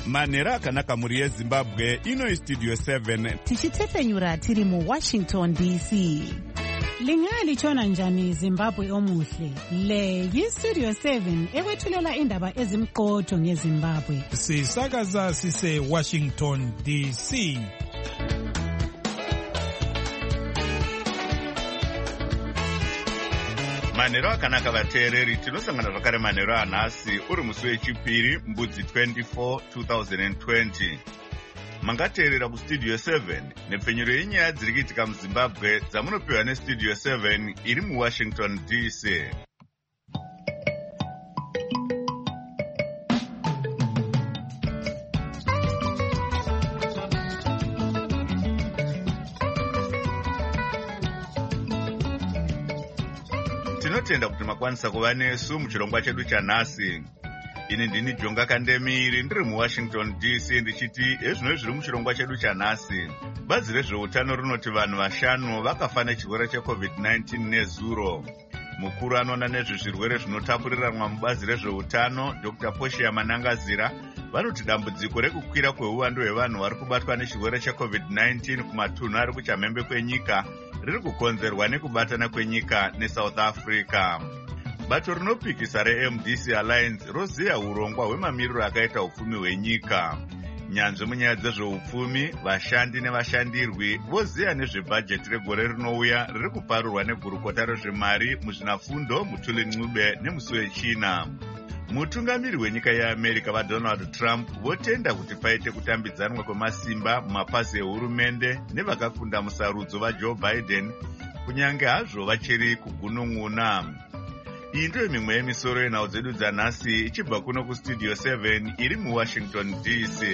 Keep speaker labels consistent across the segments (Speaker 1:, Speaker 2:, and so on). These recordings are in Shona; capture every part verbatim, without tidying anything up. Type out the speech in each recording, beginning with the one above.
Speaker 1: manhero akanaka mhuri yezimbabwe. Ino istudio seven
Speaker 2: tichitepfenyura tiri muwashington D C.
Speaker 3: Lingalitshona njani Zimbabwe omuhle? Le yistudio seven ekwethulela indaba ezimqotho ngeZimbabwe.
Speaker 4: Sisakaza sise Washington D C.
Speaker 1: manhero akanaka vateereri, tinosangana zvakare manhero anhasi uri musi wechipiri mbudzi twenty-four twenty twenty. Mangateerera kustudio seven nepfenyuro yenyaya dziri kuitika muzimbabwe dzamunopiwa nestudio seven iri muwashington D C. Tinotenda kuti makwanisa kuva nesu muchirongwa chedu chanhasi. Ini ndini Jonga Kandemiri ndiri muWashington D C ndichiti ezvino zviri muchirongwa chedu chanhasi. Bazi rezveutano rinoti vanhu vashanu vakafa nechirwere checovid nineteen nezuro. Mukuru anoona nezvezvirwere zvinotapuriranwa mubazi rezveutano Doctor Poshiya Manangazira vanoti dambudziko rekukwira kweuwandu hwevanhu vari kubatwa nechirwere checovid nineteen kumatunhu ari kuchamhembe kwenyika riri kukonzerwa nekubatana kwenyika neSouth Africa. Bato rinopikisa reM D C Alliance roziya urongwa hwemamiriro akaita upfumi hwenyika. Nyanzvi munyaya dzezveupfumi, vashandi nevashandirwi voziya nezvebhajeti regore rinouya riri kuparurwa negurukota rezvemari muzvinafundo Mutuli Ncube nemusi wechina. Mutungamiri wenyika yeAmerica vaDonald Trump votenda kuti paite kutambidzanwa kwemasimba mumapazi ehurumende nevakakunda musarudzo vaJoe Biden kunyange hazvo vachiri kugunun'una. Iyi ndiyo mimwe yemisoro yenhau dzedu dzanhasi ichibva kuno kustudio seven iri muWashington D C.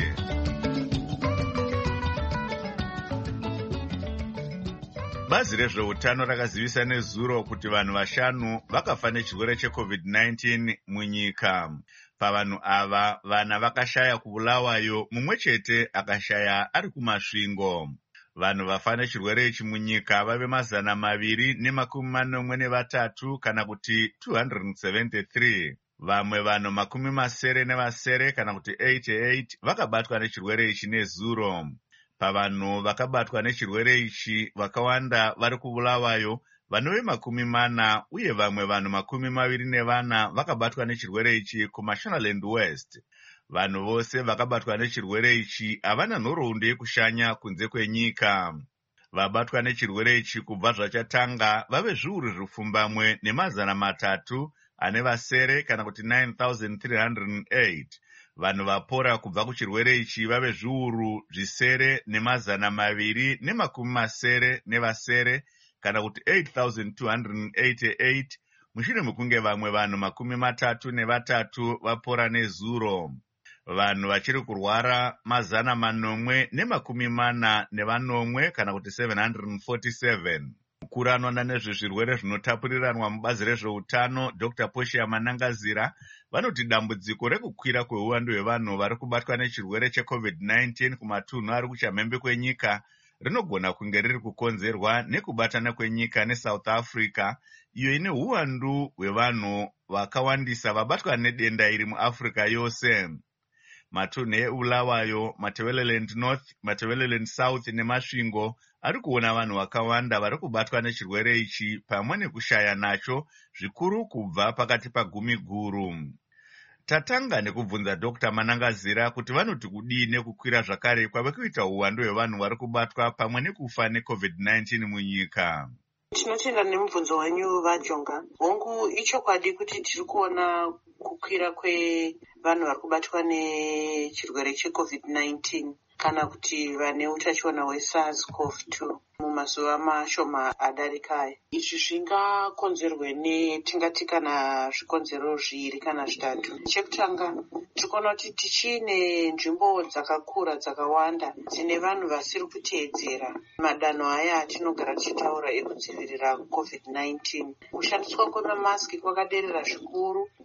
Speaker 1: Bazi rezveutano rakazivisa nezuro kuti vanhu vashanu vakafa nechirwere checovid nineteen munyika. Pavanhu ava vana vakashaya kubulawayo, mumwe chete akashaya ari kumasvingo. Vanhu vafa nechirwere ichi munyika vave mazana maviri nemakumi manomwe nevatatu kana kuti two hundred seventy-three. Vamwe vanhu makumi masere nevasere kana kuti eighty-eight vakabatwa nechirwere ichi nezuro. Pavanhu vakabatwa nechirwere ichi vakawanda vari kubulawayo vanove makumi mana uye vamwe vanhu makumi maviri nevana vakabatwa nechirwere ichi kuMashonaland West. Vanhu vose vakabatwa nechirwere ichi havana nhoroondo yekushanya kunze kwenyika. Vabatwa nechirwere ichi kubva zvachatanga vave zviuru zvipfumbamwe nemazana matatu ane vasere kana kuti nine thousand three hundred eight. Vanhu vapora kubva kuchirwere ichi vave zviuru zvisere nemazana maviri nemakumi masere nevasere kana kuti eight thousand two hundred eighty-eight mushure mekunge vamwe vanhu makumi matatu nevatatu vapora nezuro. Vanhu vachiri kurwara mazana manomwe nemakumi mana nevanomwe kana kuti seven hundred forty-seven. Mukuru anoona nezvezvirwere zvinotapuriranwa mubazi rezveutano Doctor Poshiya Manangazira vanoti dambudziko rekukwira kweuwandu hwevanhu vari kubatwa nechirwere checovid nineteen kumatunhu ari kuchamhembe kwenyika rinogona kunge riri kukonzerwa nekubatana kwenyika neSouth Africa, iyo ine uwandu hwevanhu vakawandisa vabatwa nedenda iri muAfrica yose. Matunhu eBulawayo, Matabeleland North, Matabeleland South nemasvingo ari kuona vanhu vakawanda vari kubatwa nechirwere ichi pamwe nekushaya nacho zvikuru kubva pakati pagumi guru. Tatanga nekubvunza Doctor Manangazira kuti vanoti kudii nekukwira zvakare kwave kuita uwandu hwevanhu vari kubatwa pamwe nekufa necovid nineteen munyika.
Speaker 5: Tinotenda nemubvunzo wenyu vaJonga. Hongu ichokwadi kuti tiri kuona kukwira kwevanhu vari kubatwa nechirwere checovid nineteen kana kuti vane utachiona hweSARS-CoV two mumazuva mashoma adarika. Izvi zvingakonzerwe netingati kana zvikonzero zviri kana zvitatu. Chekutanga, tikuona kuti tichine nzvimbo dzakakura dzakawanda dzine vanhu vasiri kuteedzera madanho aya atinogara tichitaura ekudzivirira covid nineteen. Kushandiswa kwemamaski kwakaderera zvikuru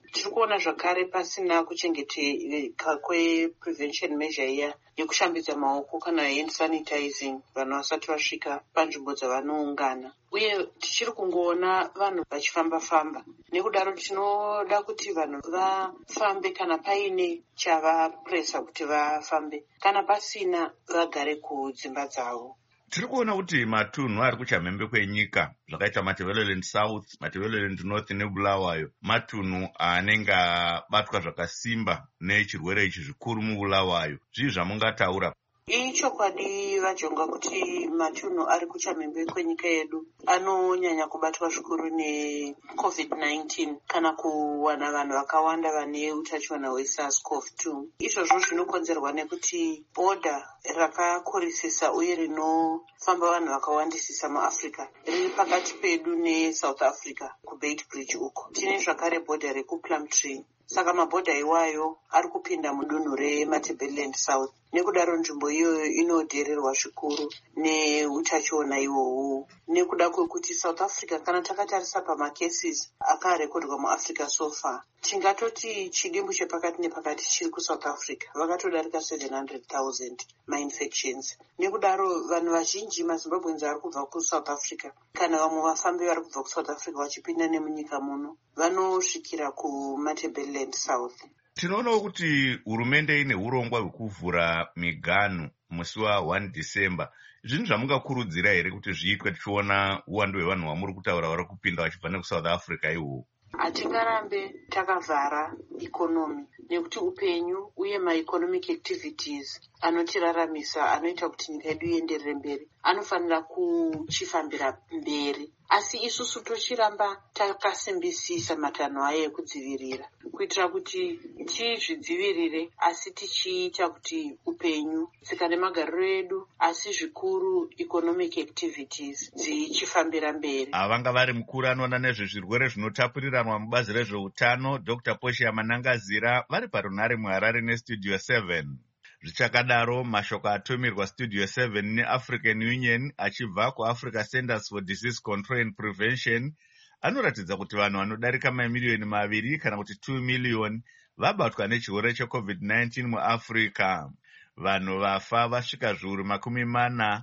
Speaker 5: tiri kuona zvakare pasina kuchengeteka kweprevention measure iya yekushambidza maoko kana hand sanitizing vanhu vasati vasvika panzvimbo dzavanoungana, uye tichiri kungoona vanhu vachifamba-famba. Nekudaro tinoda kuti vanhu vafambe kana paine chavapuresa kuti vafambe, kana pasina vagare kudzimba dzavo.
Speaker 1: Tiri kuona kuti matunhu ari kuchamhembe kwenyika zvakaita Matabeleland South, Matabeleland North neBulawayo matunhu anenge abatwa zvakasimba nechirwere ichi zvikuru muBulawayo. Zvii zvamungataura?
Speaker 5: Ichokwadi vajonga kuti matunhu ari kuchamhembe kwenyika yedu anonyanya kubatwa zvikuru neCovid nineteen kana kuwana vanhu vakawanda vane utachiona hweSARS-C o V two. Izvozvo zvinokonzerwa nekuti bhodha rakakurisisa uye rinofamba vanhu vakawandisisa muAfrica riri pakati pedu neSouth Africa kuBeit Bridge uko. Tine zvakare bhodha rekuPlumtree. Saka mabhodha iwayo ari kupinda mudunhu reMatabeleland South. Nekudaro nzvimbo iyoyo inodhererwa zvikuru neutachiona iwohwo. Nekuda kwekuti South Africa kana takatarisa pamacases akarekodwa muAfrica so far, tingatoti chidimbu chepakati nepakati chiri kuSouth Africa. Vakatodarika seven hundred thousand mainfections. Nekudaro vanhu vazhinji maZimbabweans ari kubva kuSouth Africa kana vamwe vafambi vari kubva kuSouth Africa vachipinda nemunyika muno vanosvikira kuMatabeleland South.
Speaker 1: Tinoonawo kuti hurumende ine urongwa hwekuvhura miganhu musi wa first December. Zvinhu zvamungakurudzira here kuti zviitwe tichiona uwandu hwevanhu vamuri kutaura vari kupinda vachibva nekuSouth Africa ihwo?
Speaker 5: Hatingarambe takavhara ikonomi nekuti upenyu uye maeconomic activities anotiraramisa anoita kuti nyika yedu ienderere mberi anofanira kuchifambira mberi. Asi isusu tochiramba takasimbisisa matanho aya ekudzivirira kuitira kuti tizvidzivirire asi tichiita kuti upenyu, tsika nemagariro edu asi zvikuru economic activities dzichifambira mberi.
Speaker 1: Avanga vari mukuru anoona nezvezvirwere zvinotapuriranwa mubazi rezveutano Doctor Portia Manangazira vari parunhare muHarare neStudio seven. Zvichakadaro mashoko atumirwa Studio seven neAfrican Union achibva kuAfrica Centers for Disease Control and Prevention anoratidza kuti vanhu vanodarika mamiliyoni maviri kana kuti two million vabatwa nechirwere cheCovid nineteen muAfrica. Vanhu vafa vasvika zviuru makumi mana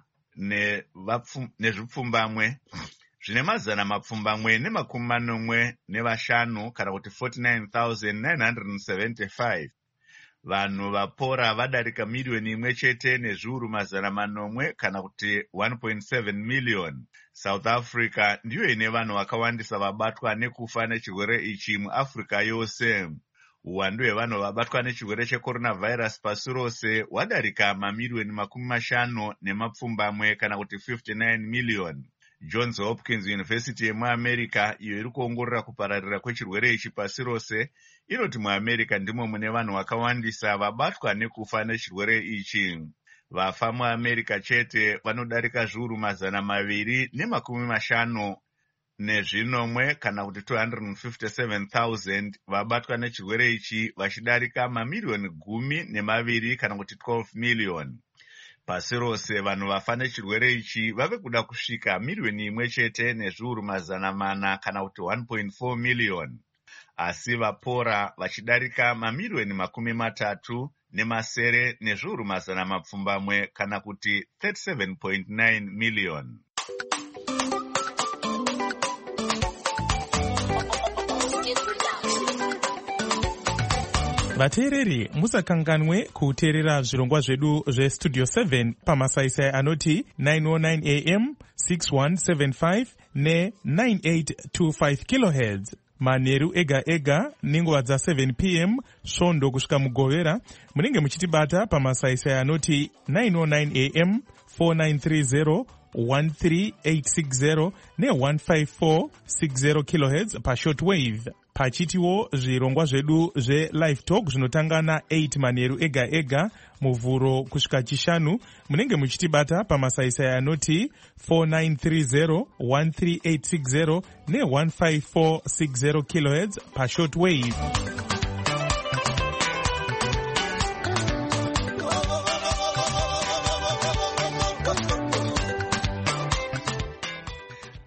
Speaker 1: nezvipfumbamwe zvine mazana mapfumbamwe nemakumi manomwe nevashanu kana kuti forty-nine thousand nine hundred seventy-five. Vanhu vapora vadarika miliyoni imwe chete nezviuru mazana manomwe kana kuti one point seven million. South Africa ndiyo ine vanhu vakawandisa vabatwa nekufa nechirwere ichi muAfrica yose. Uwandu hwevanhu vabatwa nechirwere checoronavirus pasi rose wadarika mamiliyoni makumi mashanu nemapfumbamwe kana kuti fifty-nine million. Johns Hopkins University yemuAmerica iyo iri kuongorora kupararira kwechirwere ichi pasi rose inoti muAmerica ndimo mune vanhu vakawandisa vabatwa nekufa nechirwere ichi. Vafa muAmerica chete vanodarika zviuru mazana maviri nemakumi mashanu nezvinomwe kana kuti two hundred fifty-seven thousand vabatwa nechirwere ichi vachidarika mamiliyoni gumi nemaviri kana kuti twelve million. Pasi rose vanhu vafa nechirwere ichi vave kuda kusvika miliyoni imwe chete nezviuru mazana mana kana kuti one point four million. Asi vapora vachidarika mamiliyoni makumi matatu nemasere nezviuru mazana mapfumbamwe kana kuti thirty-seven point nine million.
Speaker 4: Vateereri, musakanganwe kuteerera zvirongwa zvedu zveStudio seven pamasaisai anoti nine oh nine A M, six one seven five ne nine eight two five kilohertz. Manheru ega ega nenguva dza seven P M svondo kusvika mugovera munenge muchitibata pamasaisai anoti nine oh nine A M, four nine three zero, one three eight six zero ne one five four six zero kilohertz pashortwave. Pachitiwo zvirongwa zvedu zveLive Talk zvinotanga na eight manheru ega ega muvhuro kusvika chishanu munenge muchitibata pamasaisai anoti four nine three zero, one three eight six zero ne one five four six zero kilohertz pashortwave.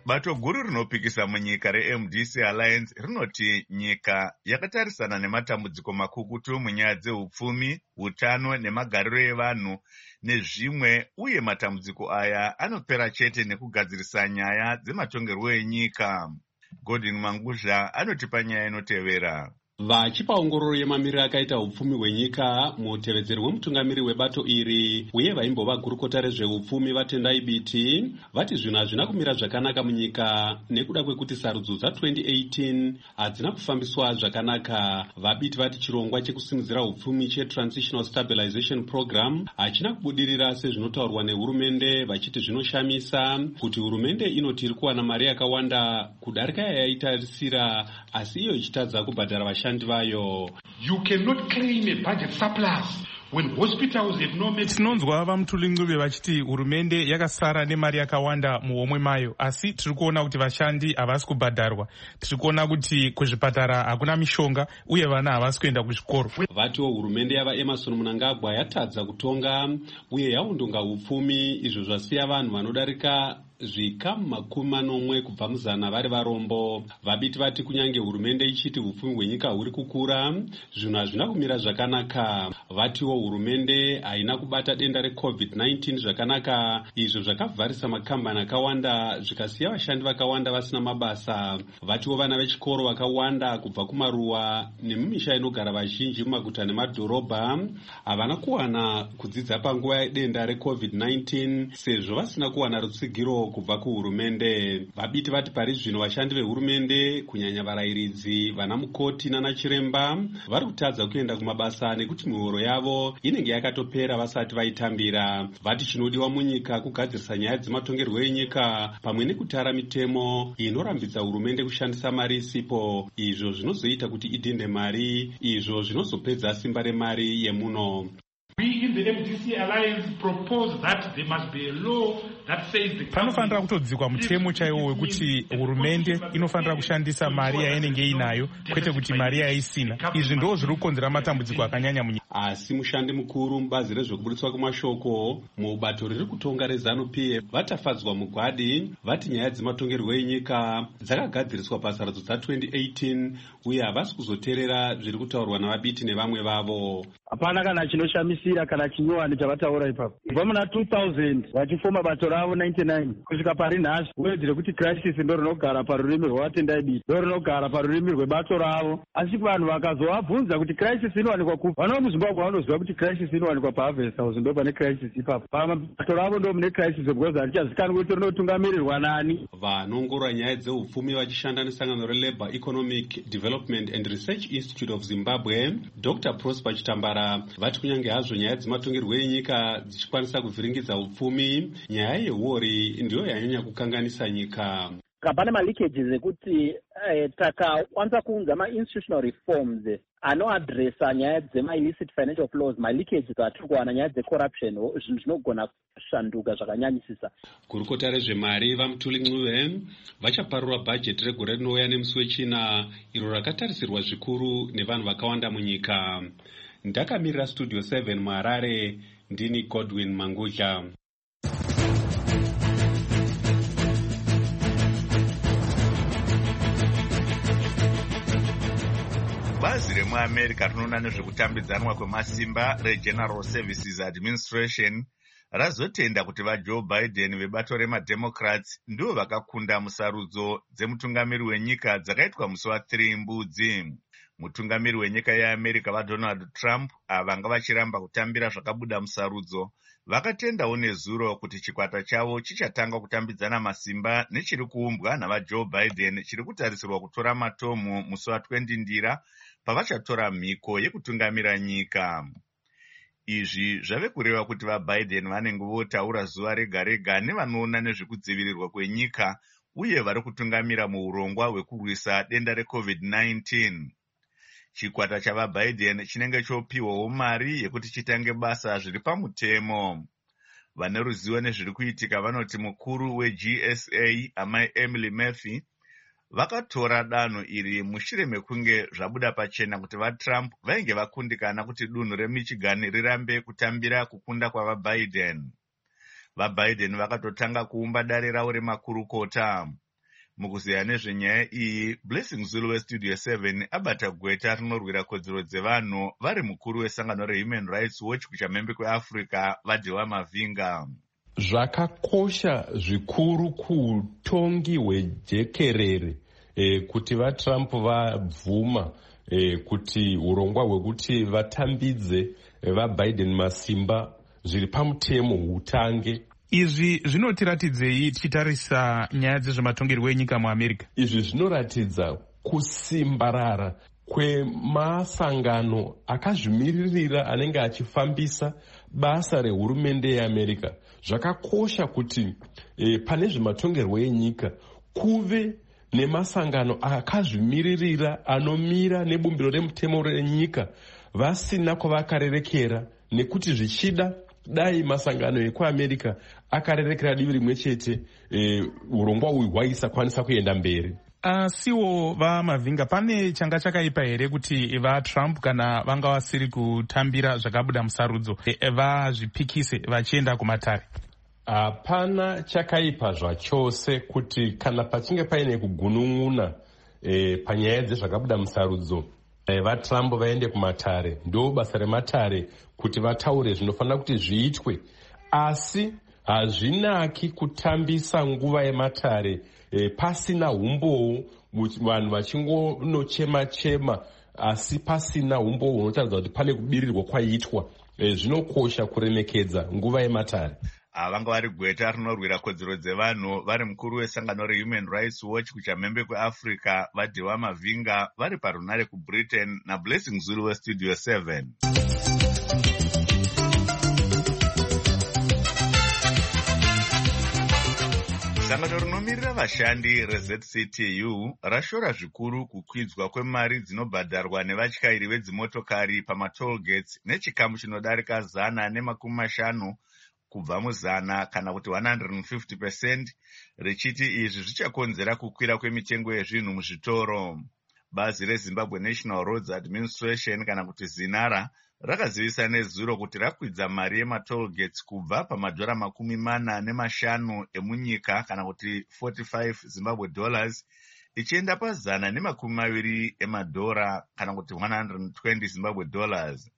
Speaker 1: Bato guru rinopikisa munyika reM D C Alliance rinoti nyika yakatarisana nematambudziko makukutu munyaya dzeupfumi, utano nemagariro evanhu nezvimwe, uye matambudziko aya anopera chete nekugadzirisa nyaya dzematongerwo enyika. Godwin Manguzha anotipa nyaya inotevera.
Speaker 6: Vachipa ongororo yemamiriro akaita upfumi hwenyika, mutevedzeri wemutungamiri webato iri uye vaimbova gurukota rezveupfumi vaTendai Biti vati zvinhu hazvina kumira zvakanaka munyika nekuda kwekuti sarudzo dza-twenty eighteen hadzina kufambiswa zvakanaka. VaBiti vati chirongwa chekusimudzira upfumi cheTransitional Stabilization Program hachina kubudirira sezvinotaurwa nehurumende, vachiti zvinoshamisa kuti hurumende inoti iri kuwana mari yakawanda kudarika yaitarisira, asi iyo ichitadza kubhadhara vashandi vayo.
Speaker 7: You cannot claim a budget surplus when hospitals have no medicine.
Speaker 4: Tinonzwa vaMutuli vachiti hurumende yakasara nemari yakawanda muhomwe mayo, asi tiri kuona kuti vashandi havasi kubhadharwa. Tiri kuona kuti kuzvipatara hakuna mishonga uye vana havasi kuenda kuzvikoro.
Speaker 6: Vatiwo hurumende yava Emerson Mnangagwa yatadza kutonga uye yaundonga upfumi, izvo zvasiya vanhu vanodarika zvikamu makumi manomwe kubva muzana vari varombo. VaBiti vati kunyange hurumende ichiti upfumi hwenyika huri kukura, zvinhu hazvina kumira zvakanaka. Vatiwo hurumende haina kubata denda reCovid nineteen zvakanaka, izvo zvakavharisa makambani akawanda zvikasiya vashandi vakawanda vasina mabasa. Vatiwo vana vechikoro vakawanda kubva kumaruwa nemumisha inogara vazhinji mumaguta nemadhorobha havana kuwana kudzidza panguva yedenda reCovid nineteen sezvo vasina kuwana rutsigiro kubva kuhurumende. VaBiti vati pari zvino vashandi vehurumende kunyanya varayiridzi, vana mukoti nana chiremba vari kutadza kuenda kumabasa nekuti mihoro yavo inenge yakatopera vasati vaitambira. Vati chinodiwa munyika kugadzirisa nyaya dzematongerwo enyika pamwe nekutara mitemo inorambidza hurumende kushandisa mari isipo, izvo zvinozoita kuti idhinde mari, izvo zvinozopedza simba remari yemuno.
Speaker 7: We in the M D C Alliance propose that there must be a law that says the
Speaker 4: panofanira kutodzikwa mutemo chaiwo wekuti hurumende inofanira kushandisa mari yainenge inayo kwete kuti mari yaisina. Izvi ndo zviri kukonzera matambudziko akanyanya munyika.
Speaker 6: Asi mushandi mukuru mubazi rezvekuburitswa kwemashoko mubato riri kutonga reZANU-P F vatafadzwa mugwadi vati nyaya dzematongerwo enyika dzakagadziriswa pasarudzo dza-twenty eighteen uye havasi kuzoteerera zviri kutaurwa navaBiti nevamwe vavo.
Speaker 8: Hapana kana chinoshamisira kana chinyowani chavataura ipapo. Kubva muna two thousand vachifoma bato ravo ninety-nine kusvika pari nhasi, uwedzere kuti crisis ndo rinogara parurimi rwavaTendai Biti, ndo rinogara parurimi rwebato ravo. Asi vanhu vakazovabvunza kuti crisis inowanikwa kupi, vano muZimbabwe vanoziva kuti crisis inowanikwa paHarvest House, ndo pane crisis ipapo. Pabato ravo ndo mune crisis because harichazikanwi kuti rinotungamirirwa nani.
Speaker 6: Vanongorora nyaya dzeupfumi vachishanda nesangano reLabour Economic Development and Research Institute of Zimbabwe, Doctor Prosper Chitambara vati kunyange hazvo nyaya dzematongerwo enyika dzichikwanisa kuvhiringidza upfumi, nyaya yehori ndiyo yanyanya kukanganisa nyika.
Speaker 9: Pane maleakages ekuti eh, takakwanisa kuunza ma-institutional reforms anoadresa nyaya dzema-illicit financial flows, maleakages atiri kuwana nyaya dzecorruption, zvinhu zvinogona kushanduka zvakanyanyisisa.
Speaker 6: Gurukota rezvemari vaMutuli Ncube vachaparura bhajeti regore rinouya nemusi wechina iro rakatarisirwa zvikuru nevanhu vakawanda munyika. Ndakamirira Studio seven muHarare, ndini Godwin Manguzha.
Speaker 1: Bazi remuAmerica rinoona nezvekutambidzanwa kwemasimba reGeneral Services Administration razotenda kuti vaJoe Biden vebato remademocrats ndivo vakakunda musarudzo dzemutungamiri wenyika dzakaitwa musi wa-three Mbudzi. Mutungamiri wenyika yeAmerica vaDonald Trump avanga vachiramba kutambira zvakabuda musarudzo vakatendawo nezuro kuti chikwata chavo chichatanga kutambidzana masimba nechiri kuumbwa navaJoe Biden chiri kutarisirwa kutora matomu musi wa-twenty Ndira pavachatora mhiko yekutungamira nyika. Izvi zvave kureva kuti vaBiden vanenge votaura zuva rega rega nevanoona nezvekudzivirirwa kwenyika uye vari kutungamira muurongwa hwekurwisa denda reCovid nineteen. Chikwata chavaBiden chinenge chopiwawo mari yekuti chitange basa zviri pamutemo. Vane ruzivo nezviri kuitika vanoti mukuru weG S A amai Emily Murphy vakatora danho iri mushure mekunge zvabuda pachena kuti vaTrump vainge vakundikana kuti dunhu reMichigan rirambe kutambira kukunda kwavaBiden. VaBiden vakatotanga kuumba dare ravo remakurukota. Mukuziya nezvenyaya iyi, Blessing Zulu weStudio seven abata gweta rinorwira kodzero dzevanhu vari mukuru wesangano reHuman Rights Watch kuchamhembe kweAfrica vaDhewa Mavinga.
Speaker 10: Zvakakosha zvikuru kutongi hwejekerere e, kuti vaTrump vabvuma e, kuti urongwa hwekuti vatambidze e, vaBiden masimba zviri pamutemo hutange.
Speaker 4: Izvi zvinotiratidzei tichitarisa nyaya dzezvematongerwo enyika muAmerica?
Speaker 10: Izvi zvinoratidza kusimbarara kwemasangano akazvimiririra anenge achifambisa basa rehurumende yeAmerica. Zvakakosha kuti e, pane zvematongerwo enyika kuve nemasangano akazvimiririra anomira nebumbiro remutemo renyika vasina kwavakarerekera, nekuti zvichida dai masangano ekuAmerica akarerekera divi rimwe chete e, urongwa uyu hwaisakwanisa kuenda mberi.
Speaker 4: Asiwo vaMavinga, pane changa chakaipa here kuti vaTrump kana vanga vasiri kutambira zvakabuda musarudzo e, vazvipikise vachienda kumatare?
Speaker 10: Hapana chakaipa zvachose kuti kana pachinge paine kugunun'una e, panyaya dzezvakabuda musarudzo e, vaTrump vaende kumatare. Ndo basa rematare kuti vataure zvinofanira kuti zviitwe, asi hazvinaki kutambisa nguva yematare e, pasina umbowo, vanhu vachingonochema-chema asi pasina umbowo unotaridza kuti pane kubirirwa kwaitwa. E, zvinokosha kuremekedza nguva yematare.
Speaker 1: Vanga vari gweta rinorwira kodzero dzevanhu vari mukuru wesangano reHuman Rights Watch kuchamhembe kweAfrica vaDhewa Mavinga vari parunare kuBritain naBlessing Zulu weStudio seven. Sangano rinomirira vashandi reZ C T U rashora zvikuru kukwidzwa kwemari dzinobhadharwa nevatyairi vedzimotokari pamatollgates nechikamu chinodarika zana nemakumi mashanu kubva muzana kana kuti one hundred fifty percent, richiti izvi zvichakonzera kukwira kwemitengo yezvinhu muzvitoro. Bazi reZimbabwe National Roads Administration kana kuti ZINARA rakazivisa nezuro kuti rakwidza mari yematollgates kubva pamadhora makumi mana nemashanu emunyika kana kuti forty-five Zimbabwe dollars ichienda pazana nemakumi maviri emadhora kana kuti one hundred twenty Zimbabwe dollars.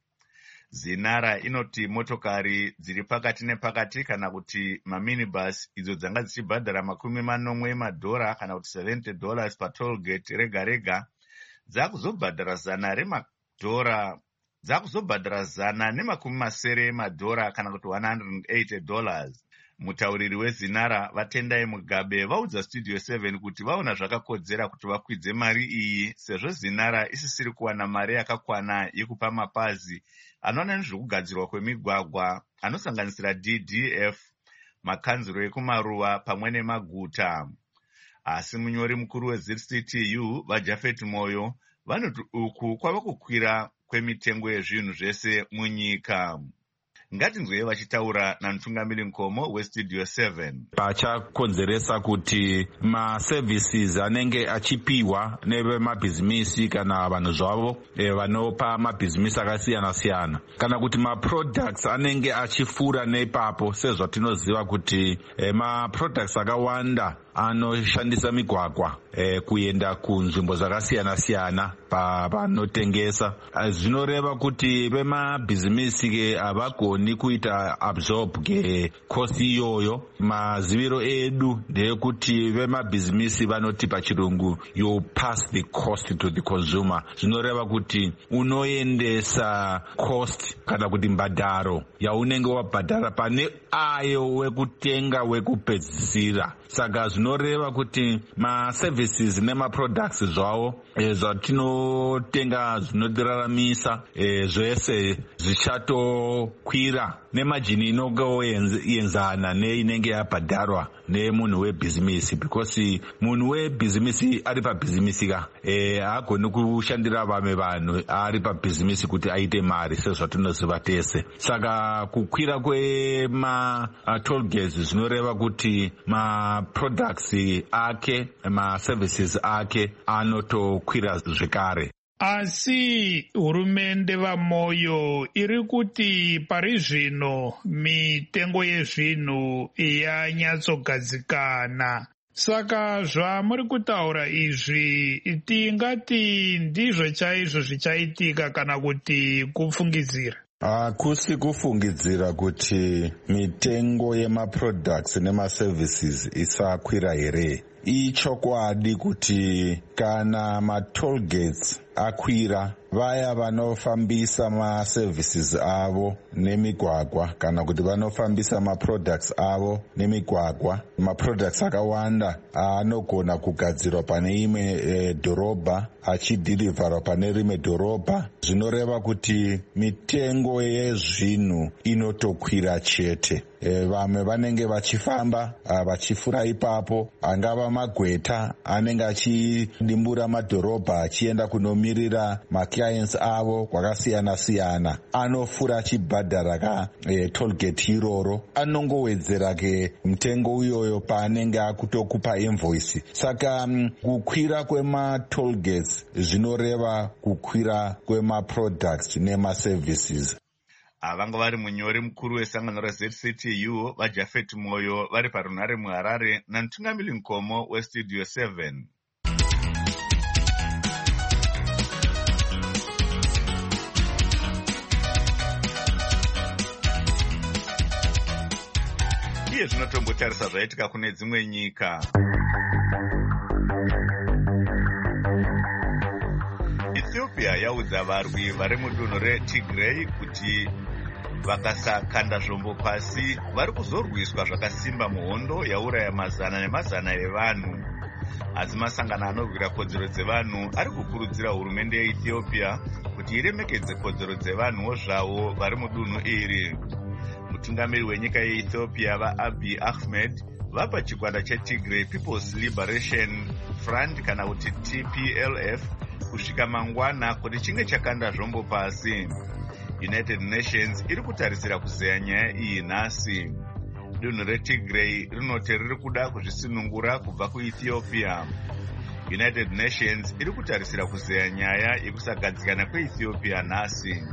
Speaker 1: ZINARA inoti motokari dziri pakati nepakati kana kuti maminibus idzo dzanga dzichibhadhara makumi manomwe emadhora kana kuti seventy dollars patollgate rega rega dzakuzobhadhara zana remadhora dzakuzobhadhara zana nemakumi masere emadhora kana kuti one hundred eighty dollars. Mutauriri weZINARA vaTendai Mugabe vaudza Studio seven kuti vaona zvakakodzera kuti vakwidze mari iyi sezvo ZINARA isisiri kuwana mari yakakwana yekupa mapazi anoona nezvekugadzirwa kwemigwagwa anosanganisira D D F, makanzuro ekumaruwa pamwe nemaguta. Asi munyori mukuru weZ C T U vaJafet Moyo vanoti uku kwava kukwira kwemitengo yezvinhu zvese munyika. Ngatinzwei vachitaura namutungamiri Nkomo weStudio seven.
Speaker 11: Pachakonzeresa kuti maservices anenge achipiwa nevemabhizimisi kana vanhu zvavo e, vanopa mabhizimisi akasiyana siyana, kana kuti maproducts anenge achifura nepapo, sezvatinoziva kuti e, maproducts akawanda anoshandisa migwagwa e, kuenda kunzvimbo dzakasiyana siyana pavanotengesa. Zvinoreva kuti vemabhizimisi havagoni kuita absorb ke cost iyoyo. Maziviro edu ndeyekuti vemabhizimisi vanoti pachirungu you pass the cost to the consumer. Zvinoreva kuti unoendesa cost kana kuti mbadharo yaunenge wabhadhara pane ayo wekutenga wekupedzisira. Saka zvinoreva kuti maservices nemaproducts zvavo e, zvatinotenga zvinotiraramisa e, zvese zvichatokwira nemajini inogoenzana neinenge yabhadharwa nemunhu webhizimisi, because munhu webhizimisi ari pabhizimisi ka e, haagoni kushandira vamwe vanhu ari pabhizimisi kuti aite mari sezvatinoziva tese. Saka kukwira kwematollgates zvinoreva kuti maproducts ake maservices ake anotokwira zvekare.
Speaker 7: Asi hurumende vaMoyo iri kuti pari zvino mitengo yezvinhu yanyatsogadzikana.
Speaker 12: Saka zvamuri kutaura izvi tingati ndizvo chaizvo zvichaitika kana kuti kufungidzira?
Speaker 11: Hakusi kufungidzira kuti mitengo yemaproducts nemaservices isakwira here. Ichokwadi kuti kana matollgates akwira, vaya vanofambisa maservices avo nemigwagwa kana kuti vanofambisa maproducts avo nemigwagwa, maproducts akawanda anogona kugadzirwa pane imwe e, dhorobha achidhirivharwa pane rimwe dhorobha, zvinoreva kuti mitengo yezvinhu inotokwira chete. E, vamwe vanenge vachifamba vachifura ipapo, angava magweta anenge achidimbura madhorobha achienda kunomirira maclients avo kwakasiyana siyana, anofura achibhadhara ka e, tollgate iroro, anongowedzera ke mitengo iyoyo paanenge akutokupa invoice. Saka um, kukwira kwematollgates zvinoreva kukwira kwemaproducts nemaservices.
Speaker 1: Avanga vari munyori mukuru wesangano reZ C T U vaJafet Moyo vari parunhare muHarare namutungamiri Nkomo weStudio seven. Iye zvinotombotarisa zvaitika kune dzimwe nyika. Ethiopia yaudza varwi vari mudunhu reTigray kuti vakasakanda zvombo pasi vari kuzorwiswa zvakasimba muhondo yauraya mazana nemazana evanhu. Asi masangano anorwira kodzero dzevanhu ari kukurudzira hurumende yeEthiopia kuti iremekedze kodzero dzevanhuwo zvavo vari mudunhu iri. Mutungamiri wenyika yeEthiopia vaAbiy Ahmed vapa chikwata cheTigray People's Liberation Front kana kuti T P L F kusvika mangwana kuti chinge chakanda zvombo pasi. United Nations iri kutarisira kuzeya nyaya iyi nhasi. Dunhu reTigray rinoti riri kuda kuzvisunungura kubva kuEthiopia. United Nations iri kutarisira kuzeya nyaya yekusagadzikana kweEthiopia nhasi.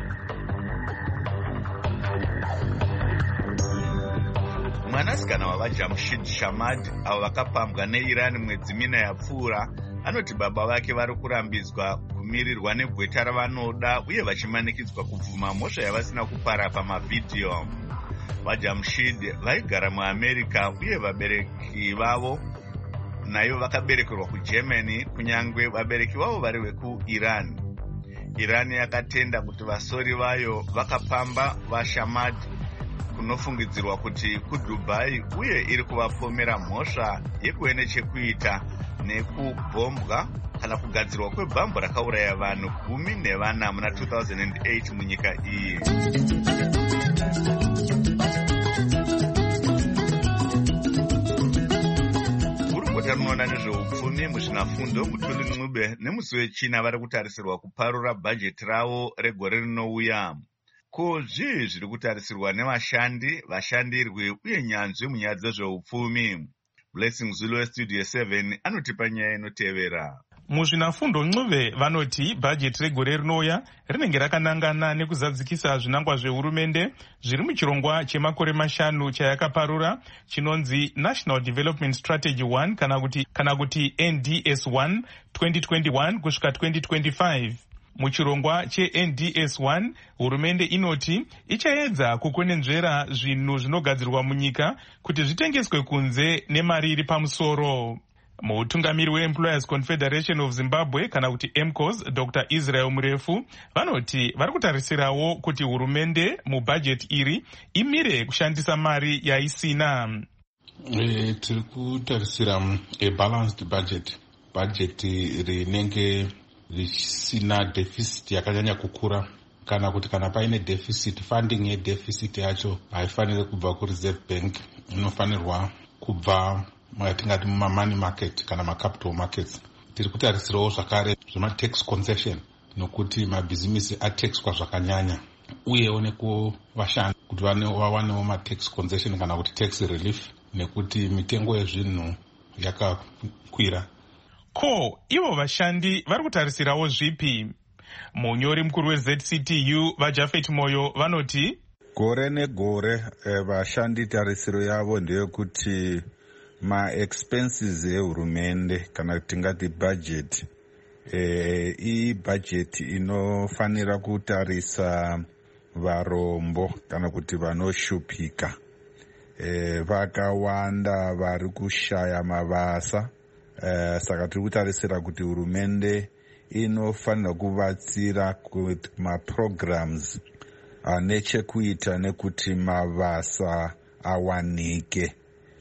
Speaker 1: Mwanasikana wavaJamshid Shamad avo vakapambwa neIran mwedzi mina yapfuura anoti baba vake vari kurambidzwa kumirirwa negweta ravanoda uye vachimanikidzwa kubvuma mhosva yavasina kupara pamavhidhiyo. VaJamshid vaigara muAmerica uye vabereki vavo nayo vakaberekerwa kuGermany, kunyangwe vabereki vavo vari vekuIran. Iran yakatenda kuti vasori vayo vakapamba vaShamad kunofungidzirwa kuti kuDubai uye iri kuvapomera mhosva yekuve nechekuita nekubhombwa kana kugadzirwa kwebhambo rakauraya vanhu gumi nevana muna two thousand eight munyika iyi. Gurukota rinoona nezveupfumi muzvinafundo Mutuli Ncube nemusi wechina vari kutarisirwa kuparura bhajeti ravo regore rinouya. Ko zvii zviri kutarisirwa nevashandi, vashandirwi uye nyanzvi munyaya dzezveupfumi? Blessing Zulu weStudio seven anotipa nyaya inotevera.
Speaker 4: Muzvinafundo Ncube vanoti bhajeti regore rinouya rinenge rakanangana nekuzadzikisa zvinangwa zvehurumende zviri muchirongwa chemakore mashanu chayakaparura chinonzi National Development Strategy one kana kuti, kana kuti N D S one twenty twenty-one kusvika twenty twenty-five. Muchirongwa che-N D S one hurumende inoti ichaedza kukwenenzvera zvinhu zvinogadzirwa munyika kuti zvitengeswe kunze nemari iri pamusoro. Mutungamiri weEmployers Confederation of Zimbabwe kana kuti M C O S Doctor Israel Murefu vanoti vari kutarisirawo kuti hurumende mubhajeti iri imire kushandisa mari yaisina.
Speaker 13: E, tiri kutarisira a balanced budget, bhajeti rinenge risina deficit yakanyanya kukura, kana kuti kana paine deficit, funding yedeficit yacho haifaniri kubva kureserve bank, inofanirwa kubva matingati mumamoney market kana macapital markets. Tiri kutarisirawo zvakare zvematax concession, nokuti mabhizimisi ataxwa zvakanyanya, uyewo nekuvashandi kuti vawanewo matax concession kana kuti tax relief, nekuti mitengo yezvinhu yakakwira.
Speaker 4: Ko ivo vashandi vari kutarisirawo zvipi? Munyori mukuru weZ C T U vaJafet Moyo vanoti
Speaker 11: gore negore vashandi tarisiro yavo ndeyekuti maexpenses ehurumende kana kuti tingati budget e, ibhajeti inofanira kutarisa varombo kana kuti vanoshupika e, vakawanda vari kushaya mabasa e, saka tiri kutarisira kuti hurumende inofanira kuvatsira maprograms ane chekuita nekuti mabasa awanike.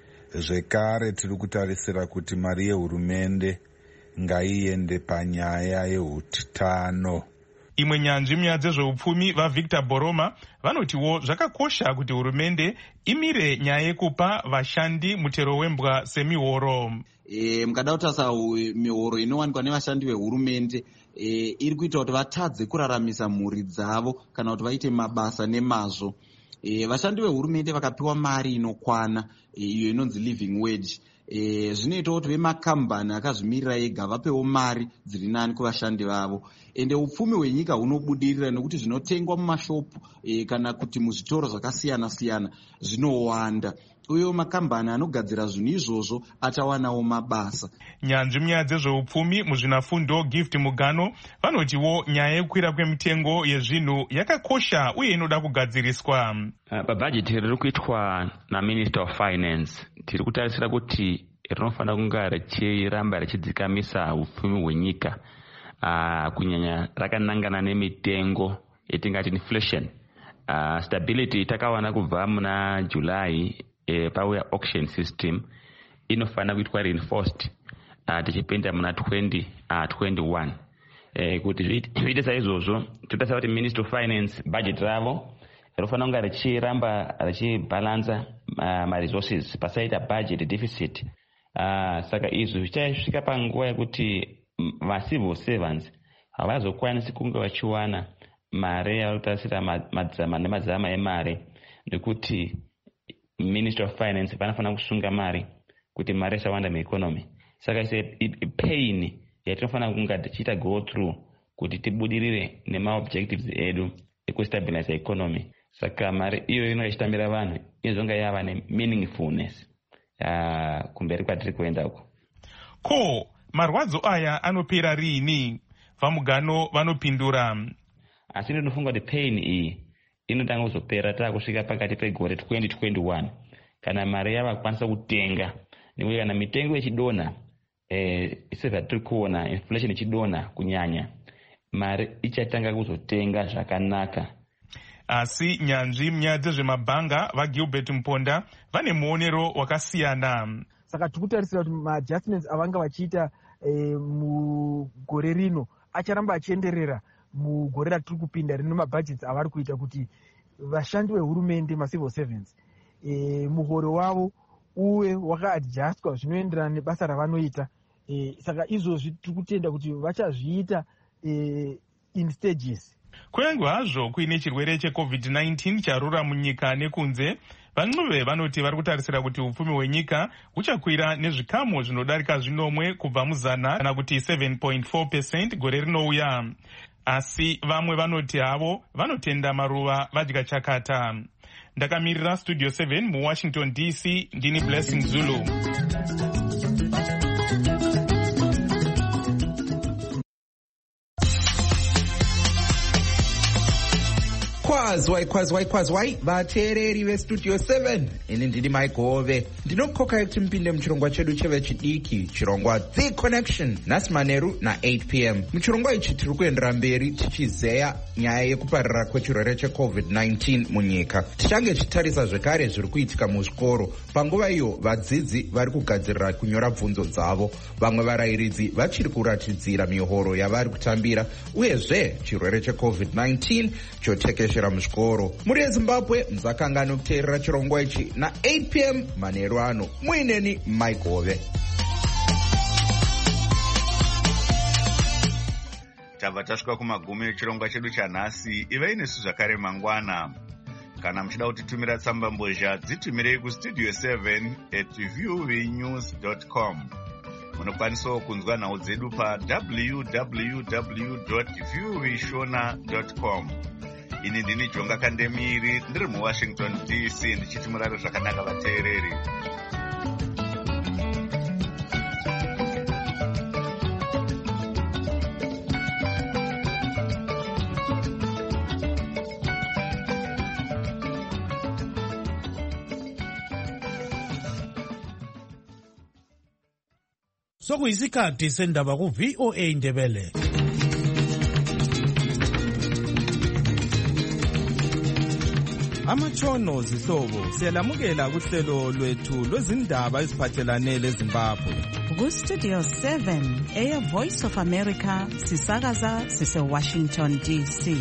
Speaker 11: Zvekare tiri kutarisira kuti mari yehurumende ngaiende panyaya yeutano.
Speaker 4: Imwe nyanzvi munyaya dzezveupfumi vaVictor Boroma vanotiwo zvakakosha kuti hurumende imire nyaya yekupa vashandi mutero wembwa semihoro.
Speaker 14: E, mukada kutarisa mihoro inowanikwa nevashandi vehurumende e, iri kuita kuti vatadze kuraramisa mhuri dzavo kana kuti vaite mabasa nemazvo. E, vashandi vehurumende vakapiwa mari inokwana iyo e, inonzi living wage e, zvinoita kuti vemakambani akazvimirira ega vapewo mari dziri nani kuvashandi vavo. Ende upfumi hwenyika hunobudirira nekuti zvinotengwa mumashopu e, kana kuti muzvitoro zvakasiyana siyana zvinowanda, uye makambani anogadzira zvinhu izvozvo achawanawo mabasa.
Speaker 4: Nyanzvi munyaya dzezveupfumi muzvinafundo Gift Mugano vanotiwo nyaya yekukwira kwemitengo yezvinhu yakakosha uye inoda kugadziriswa.
Speaker 15: Pabhajeti riri kuitwa naMinister of Finance tiri kutarisira kuti rinofanira kunge richiramba richidzikamisa upfumi hwenyika uh, kunyanya rakanangana nemitengo yetingati inflation. Uh, stability takawana kubva muna July e, pauya auction system inofanira kuitwa reinforced uh, tichipinda muna twenty twenty-one. E, kuti zviite saizvozvo totarisa kuti Ministry of Finance budget ravo rinofanira kunge richiramba richibalansa uh, maresources pasaita budget deficit. Uh, saka izvo zvichasvika panguva yekuti macivil servants havazokwanisi kunge vachiwana mari yautarisira madzama nemadzama emari, nekuti Ministry of Finance vanofanira kusunga mari kuti mari isawanda mueconomy. Saka ise pain yatinofanira kunge tichiita go through kuti tibudirire nemaobjectives edu ekustabilize economy. Saka mari iyo ino ichitambira vanhu inozonga yava nemeaningfulness uh, kumberi kwatiri kuenda uko.
Speaker 4: Ko marwadzo aya anopera rini? Vamugano vanopindura.
Speaker 15: Asi ndinofunga kuti pain iyi inotanga kuzopera taakusvika pakati pegore twenty twenty-one kana mari yavakwanisa kutenga, nekuti kana mitengo ichidonha eh, sezvatiri kuona inflation ichidonha kunyanya, mari ichatanga kuzotenga zvakanaka.
Speaker 4: Asi nyanzvi munyaya dzezvemabhanga vaGilbert Mponda vane muonero wakasiyana.
Speaker 16: Saka tikutarisira kuti maadjustments avanga vachiita eh, mugore rino acharamba achienderera mugore ratiri kupinda rino, mabudgets avari kuita kuti vashandi vehurumende macivil servants e, muhoro wavo uwe wakaadjustwa zvinoenderana nebasa ravanoita. E, saka izvozvi tiri kutenda kuti vachazviita e, in stages.
Speaker 4: Kunyange hazvo kuine chirwere checovid nineteen charura munyika nekunze, van'uve vanoti vari kutarisira kuti upfumi hwenyika huchakwira nezvikamu zvinodarika zvinomwe kubva muzana kana kuti seven point four percent gore rinouya. Asi vamwe vanoti havo vanotenda maruva vadya chakata. Ndakamirira Studio seven muWashington D C, ndini Blessing Zulu.
Speaker 17: Kwazwai kwazwai kwazwai vateereri vestudio seven, ini ndini Maigove. Ndinokoka kuti mpinde muchirongwa chedu chevechidiki, chirongwa The Connection, nhasi manheru na eight p m. Muchirongwa ichi tiri kuendera mberi tichizeya nyaya yekuparira kwechirwere checovid nineteen munyika. Tichange tichitarisa zvekare zviri kuitika muzvikoro panguva iyo vadzidzi vari kugadzirira kunyora bvunzo dzavo, vamwe varayiridzi vachiri kuratidzira mihoro yavari kutambira, uyezve chirwere checovid nineteen chotekeshera muzvikoro. Muri yeZimbabwe muzakangano kuteerera chirongwa ichi na eight p m manheru ano. Muineni Maigove.
Speaker 1: Tabva tasvika kumagumi echirongwa chedu chanhasi. Ivai nesu zvakare mangwana. Kana muchida kutitumira tsamba mbozha, dzitumirei kustudio seven at viewnews dot com. Munokwanisawo kunzwa nhau dzedu pa w w w dot viewshona dot com. Ini ndini Jonga Kandemiri, ndiri muWashington D C, ndichiti murare zvakanaka vateereri.
Speaker 18: Sokuyisikhathi sendaba ku V O A Ndebele.
Speaker 19: Amatshono zihlobo siyalamukela kuhlelo lwethu lwezindaba eziphathelane leZimbabwe.
Speaker 2: Ku Studio seven eya Voice of America sisakaza sise Washington D C.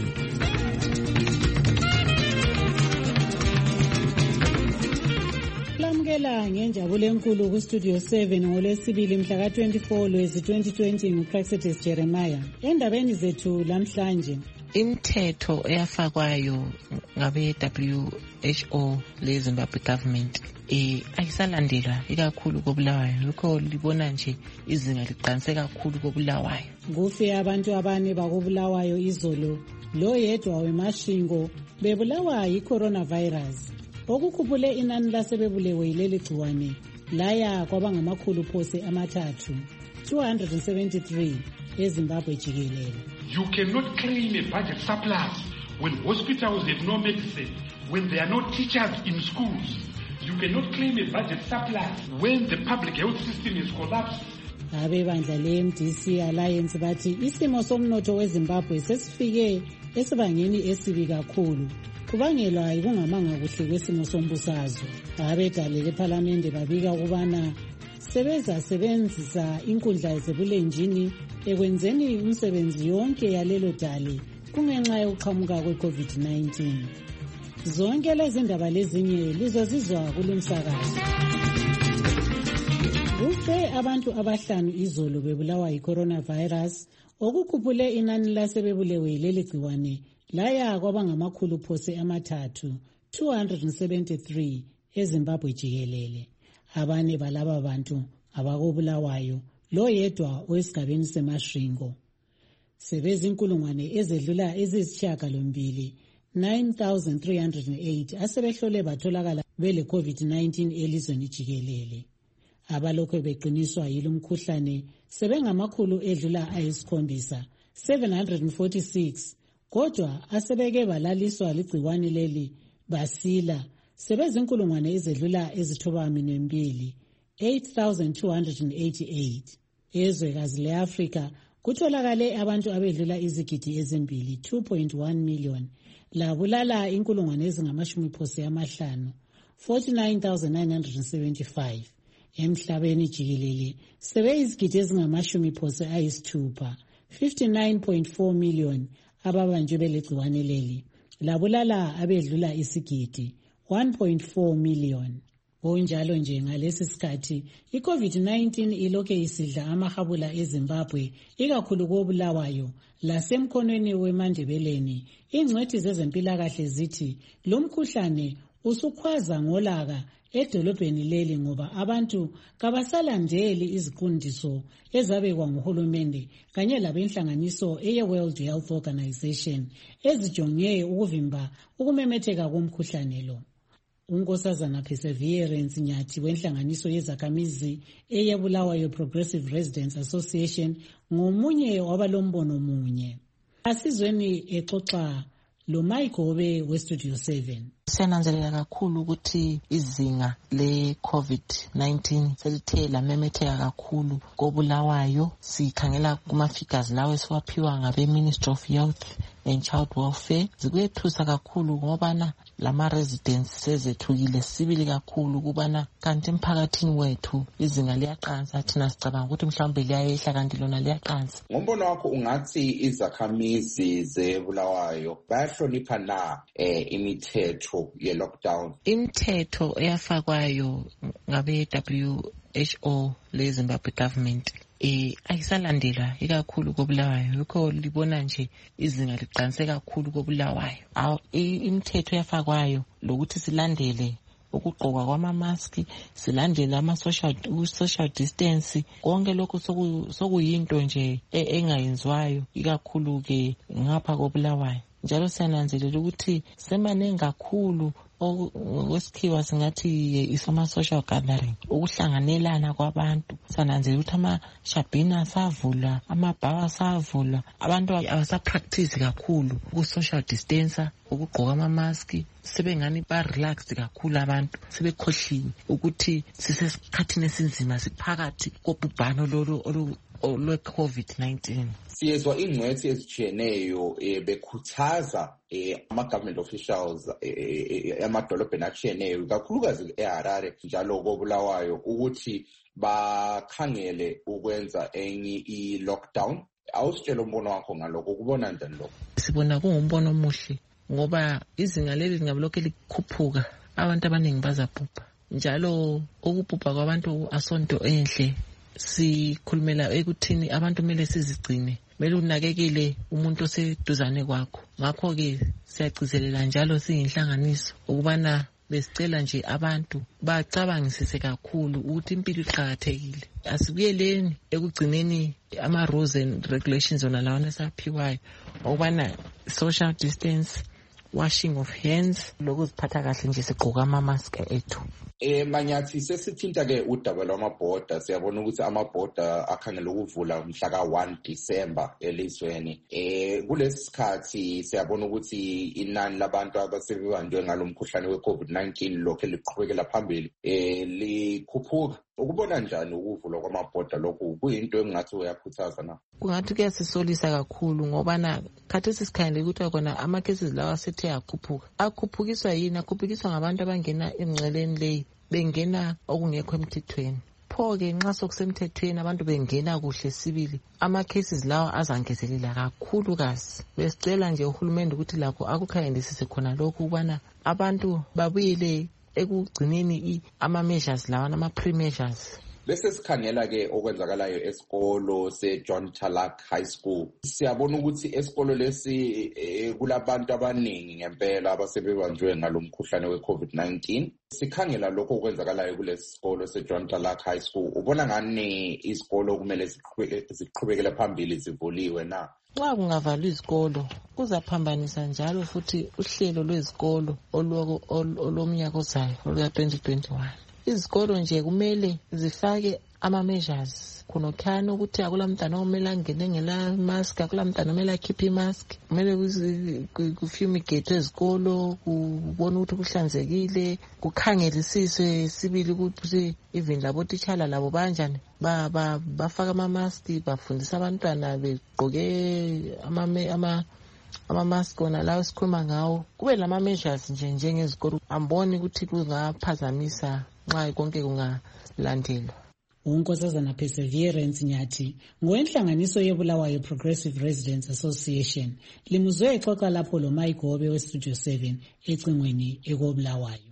Speaker 3: Lamukela ngenjabulo enkulu ku Studio seven ngolwesibili mhla ka twenty-four Lwezi twenty twenty nguPraxidis Jeremiah. Endabeni zethu lamhlanje,
Speaker 20: imithetho eyafakwayo ngabe W H O le Zimbabwe government eh ayisalandelwa ikakhulu koBulawayo. Lokho libona nje izinga liqanise kakhulu koBulawayo.
Speaker 3: Kufe abantu abane bakoBulawayo izolo, lo yedwa wemashingo bebulawa yi-coronavirus. Okukhuphule inani lasebebulewe yileli gciwane laya kwaba ngamakhulu phose amathathu, two hundred seventy-three eZimbabwe jikelele.
Speaker 7: You cannot claim a budget surplus when hospitals have no medicine, when there are no teachers in schools. You cannot claim a budget surplus when the public health system is collapsed.
Speaker 3: Abebandla le-M D C Alliance bathi isimo somnotho weZimbabwe sesifike esibangeni esibi kakhulu, kubangelwa yikungamanga kuhle kwesimo sombusazwe. Abedale lePhalamende babika ukubana sebeza sebenzisa inkundla zebulenjini ekwenzeni umsebenzi yonke yalelo dale kungenxa yokuqhamuka kwe-COVID nineteen. Zonke lezi ndaba lezinye lizozizwa kulumsakazo. Kufe abantu abahlanu izolo bebulawa yi-coronavirus, okukhuphule inani lasebebulewe yileli gciwane laya kwaba ngamakhulu phose amathathu, two hundred seventy-three eZimbabwe jikelele. Abane balaba bantu abakobulawayo lo yedwa owesigabeni semashingo. Sebezinkulungwane ezedlula ezisishiyagalombili, nine thousand three hundred eight asebehlole batholakala bele COVID nineteen elizweni jikelele. Abalokho beqiniswa yilo mkhuhlane sebengamakhulu edlula ayisikhombisa, seven hundred forty-six, kodwa asebeke balaliswa ligciwane leli basila sebezinkulungwane ezedlula ezithobami nembili, eight thousand two hundred eighty-eight. Ezwekazi le-Afrika kutholakale abantu abedlula izigidi ezimbili, two point one million, labulala inkulungwane ezingamashumi phose amahlanu, forty-nine thousand nine hundred seventy-five. Emhlabeni jikelele sebe izigidi ezingamashumi phose ayisithupha, fifty-nine point four million ababanjwe belegciwane leli, labulala abedlula isigidi, one point four million. Onjalo nje ngalesi sikhathi i-COVID nineteen iloke isidla amahabula eZimbabwe ikakhulu koBulawayo lasemkhonweni weMandebeleni. Ingcwethi zezempilakahle zithi lo mkhuhlane usukhwaza ngolaka edolobheni leli ngoba abantu kabasalandeli iziqondiso ezabekwa nguhulumende kanye labenhlanganiso eye-World Health Organization ezijonge ukuvimba ukumemetheka komkhuhlane lo. Unkosazana Perseverance Nyathi wenhlanganiso yezakhamizi eyebulawayo Progressive Residents Association ngomunye wabalombono munye. Asizweni exoxa lo Mayigobe we Studio seven.
Speaker 20: Siyananzelela kakhulu ukuthi izinga le COVID nineteen selithe lamemetheka kakhulu koBulawayo. Sikhangela kuma figures lawo esiwaphiwa ngabe Ministry of Health and Child Welfare. Zikwethusa kakhulu ngobana lama residents sezethukile sibili kakhulu kubana kanti emphakathini wethu izinga liyaqansa, thina sicabanga ukuthi mhlawumbe liyayehla kanti lona liyaqansa.
Speaker 17: Ngombono wakho ungathi izakhamizi zeBulawayo bayahlonipha na eh imithetho ye lockdown?
Speaker 20: Imithetho eyafakwayo ngabe W H O le Zimbabwe government eh ayisalandelwa ikakhulu koBulawayo. Lokho libona nje izinga liqanise kakhulu koBulawayo. Aw imithetho yafakwayo lokuthi silandele ukugqoka kwama mask, silandele ama social social distance, konke lokho sokuyinto nje engayenzwayo ikakhulu ke ngapha koBulawayo. Njalo siyananzelela ukuthi semanengi kakhulu okwesikhiwa singathi isama-social gathering, ukuhlanganelana kwabantu. Sananzela ukuthi amashabhini asavulwa, amabhawa asavulwa, abantu abasapractice kakhulu uku-social distancer, ukugqoka amamaski. Sebengani ba-relaxed kakhulu abantu, sebekhohliwe ukuthi sisesikhathini esinzima, siphakathi kobhubhano lolu lwe-COVID nineteen.
Speaker 17: Siyezwa ingcwethi ezitshiyeneyo bekhuthaza ama-government officials emadolobheni atshiyeneyo, kakhulukazi eHarare njalo koBulawayo, ukuthi bakhangele ukwenza enye i-lockdown. Awusitshela umbono wakho ngalokho, kubona njani lokho?
Speaker 20: Sibona kungumbono omuhle ngoba izinga leli lingabilokhe likhuphuka, abantu abaningi bazabhubha, njalo ukubhubha kwabantu asonto enhle. Sikhulumela ekuthini abantu kumele sizigcine, kumele unakekele umuntu oseduzane kwakho. Ngakho-ke siyagcizelela njalo siyinhlanganiso ukubana besicela nje abantu bacabangisise kakhulu ukuthi impilo iqakathekile. Asibuyeleni ekugcineni ama-rules and regulations ona lawana esaphiwayo ukubana social distance, washing of hands, lokuziphatha kahle nje sigqoka ama-mask ethu.
Speaker 17: Eh Manyathi, sesithinta ke udaba lwamabhoda. Siyabona ukuthi amabhoda akhangela ukuvula mhla ka one December elizweni. Eh kulesi sikhathi siyabona ukuthi inani labantu abasebebanjwe ngalomkhuhlane we-COVID nineteen lokho liqhubekela phambili eh likhuphuka. Ukubona njani ukuvulwa kwamabhoda lokho? Kuyinto engathi uyakhuthaza na?
Speaker 20: Kungathi kuyasisolisa kakhulu ngoba na khathesi sikhangele ukuthi kona ama cases lawa sethe akhuphuka. Akhuphukiswa yini? Akhuphukiswa ngabantu abangena engceleni leyi, bengena okungekho emthethweni. Pho-ke nxa sokusemthethweni abantu bengena kuhle sibili, ama cases lawa azangezelela kakhulu kazi. Besicela nje uhulumende ukuthi lakho akukhangelisise khona lokhu ukubana abantu babuyele ekugcineni ama-measures lawa, ama-pre-measures.
Speaker 17: Bese sikhangela ke okwenzakalayo esikolo se-John Talak High School. Siyabona ukuthi esikolo lesi kulabantu abaningi ngempela abasebebanjwe ngalomkhuhlane we-COVID nineteen. Sikhangela lokho okwenzakalayo kulesi sikolo se-John Talak High School. Ubona ngani isikolo kumele ziqhubekele phambili zivuliwe na?
Speaker 20: Nxa kungavalwa izikolo kuzaphambanisa njalo futhi uhlelo lwezikolo olomnyaka ozayo oluka twenty twenty-one. Izikolo nje kumele zifake ama-measures khonokhana ukuthi akula mntana okumele angene ngela mask, akula mntana okumele akhiphe imask, kumele kufumigate ezikolo, kubona ukuthi kuhlanzekile, kukhangelisiswe sibili ukuthi even labo titshala labo banjani bafaka ama-mask, bafundisa abantwana begqoke ama ama-mask ona lawo sikhuluma ngawo. Kube lama-measures nje njengezikolo, amboni ukuthi kungaphazamisa nxa konke kungalandelwa.
Speaker 3: uNkosazana Perseverance Nyathi ngowenhlanganiso yeBulawayo Progressive Residents Association limuzwe exoxa lapho lo Mayigobe weStudio seven ecingweni ekoBulawayo.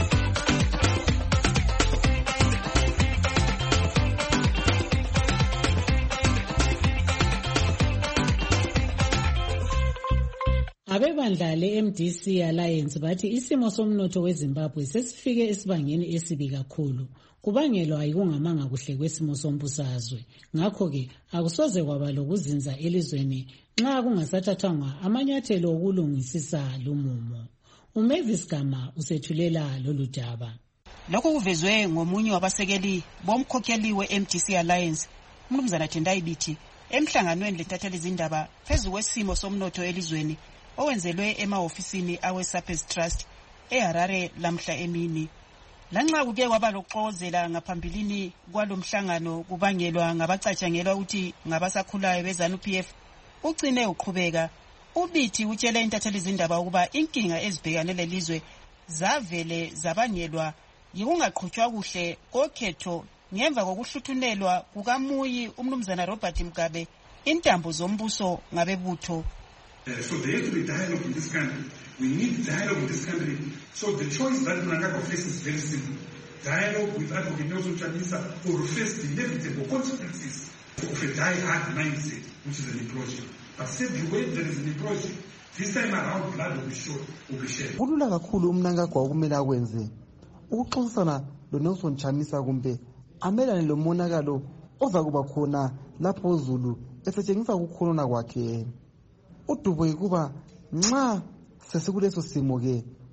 Speaker 3: Abebandla le-M D C Alliance bathi isimo somnotho weZimbabwe sesifike esibangeni esibi kakhulu kubangelwa yikungamanga kuhle kwesimo sombusazwe. Ngakho-ke akusoze kwaba lokuzinza elizweni nxa kungasathathwanga amanyathelo okulungisisa lumumo. uMavis Gama usethulela lolu daba.
Speaker 21: Lokho kuvezwe ngomunye wabasekeli bomkhokheli we-M D C Alliance, uMnumzana Tendai Biti, emhlanganweni lentatheli izindaba phezu kwesimo somnotho elizweni owenzelwe ema-ofisini awe-Sapes Trust eHarare lamhla emini. Lanxa kuke kwaba lokuxokozela ngaphambilini kwalomhlangano kubangelwa ngabacatshangelwa ukuthi ngabasakhulayo beZANU-P F, ugcine uqhubeka. uBithi utshele intatheli izindaba ukuba inkinga ezibhekane lelizwe zavele zabangelwa yikungaqhutshwa kuhle kokhetho ngemva kokuhluthunelwa kukamuyi uMnumzana Robert Mugabe intambo zombuso ngabebutho.
Speaker 7: Uh, so there has to be dialogue in this country. We need dialogue in this country. So the choice that Mnangagwa faces is very simple. Dialogue with Advocate Nelson Chamisa or face the inevitable consequences of a die-hard mindset, which is an implosion. But simply when there is an implosion, this time around blood will be short, will be shared.
Speaker 22: Kulula kakhulu uMnangagwa okumele akwenze ukuxoxisana loNelson Chamisa kumbe amelane lomonakalo oza kuba khona lapho uZulu esetshengisa ukukhuluna kwakhe. Udubo yikuba nxa sesikuleso simo ke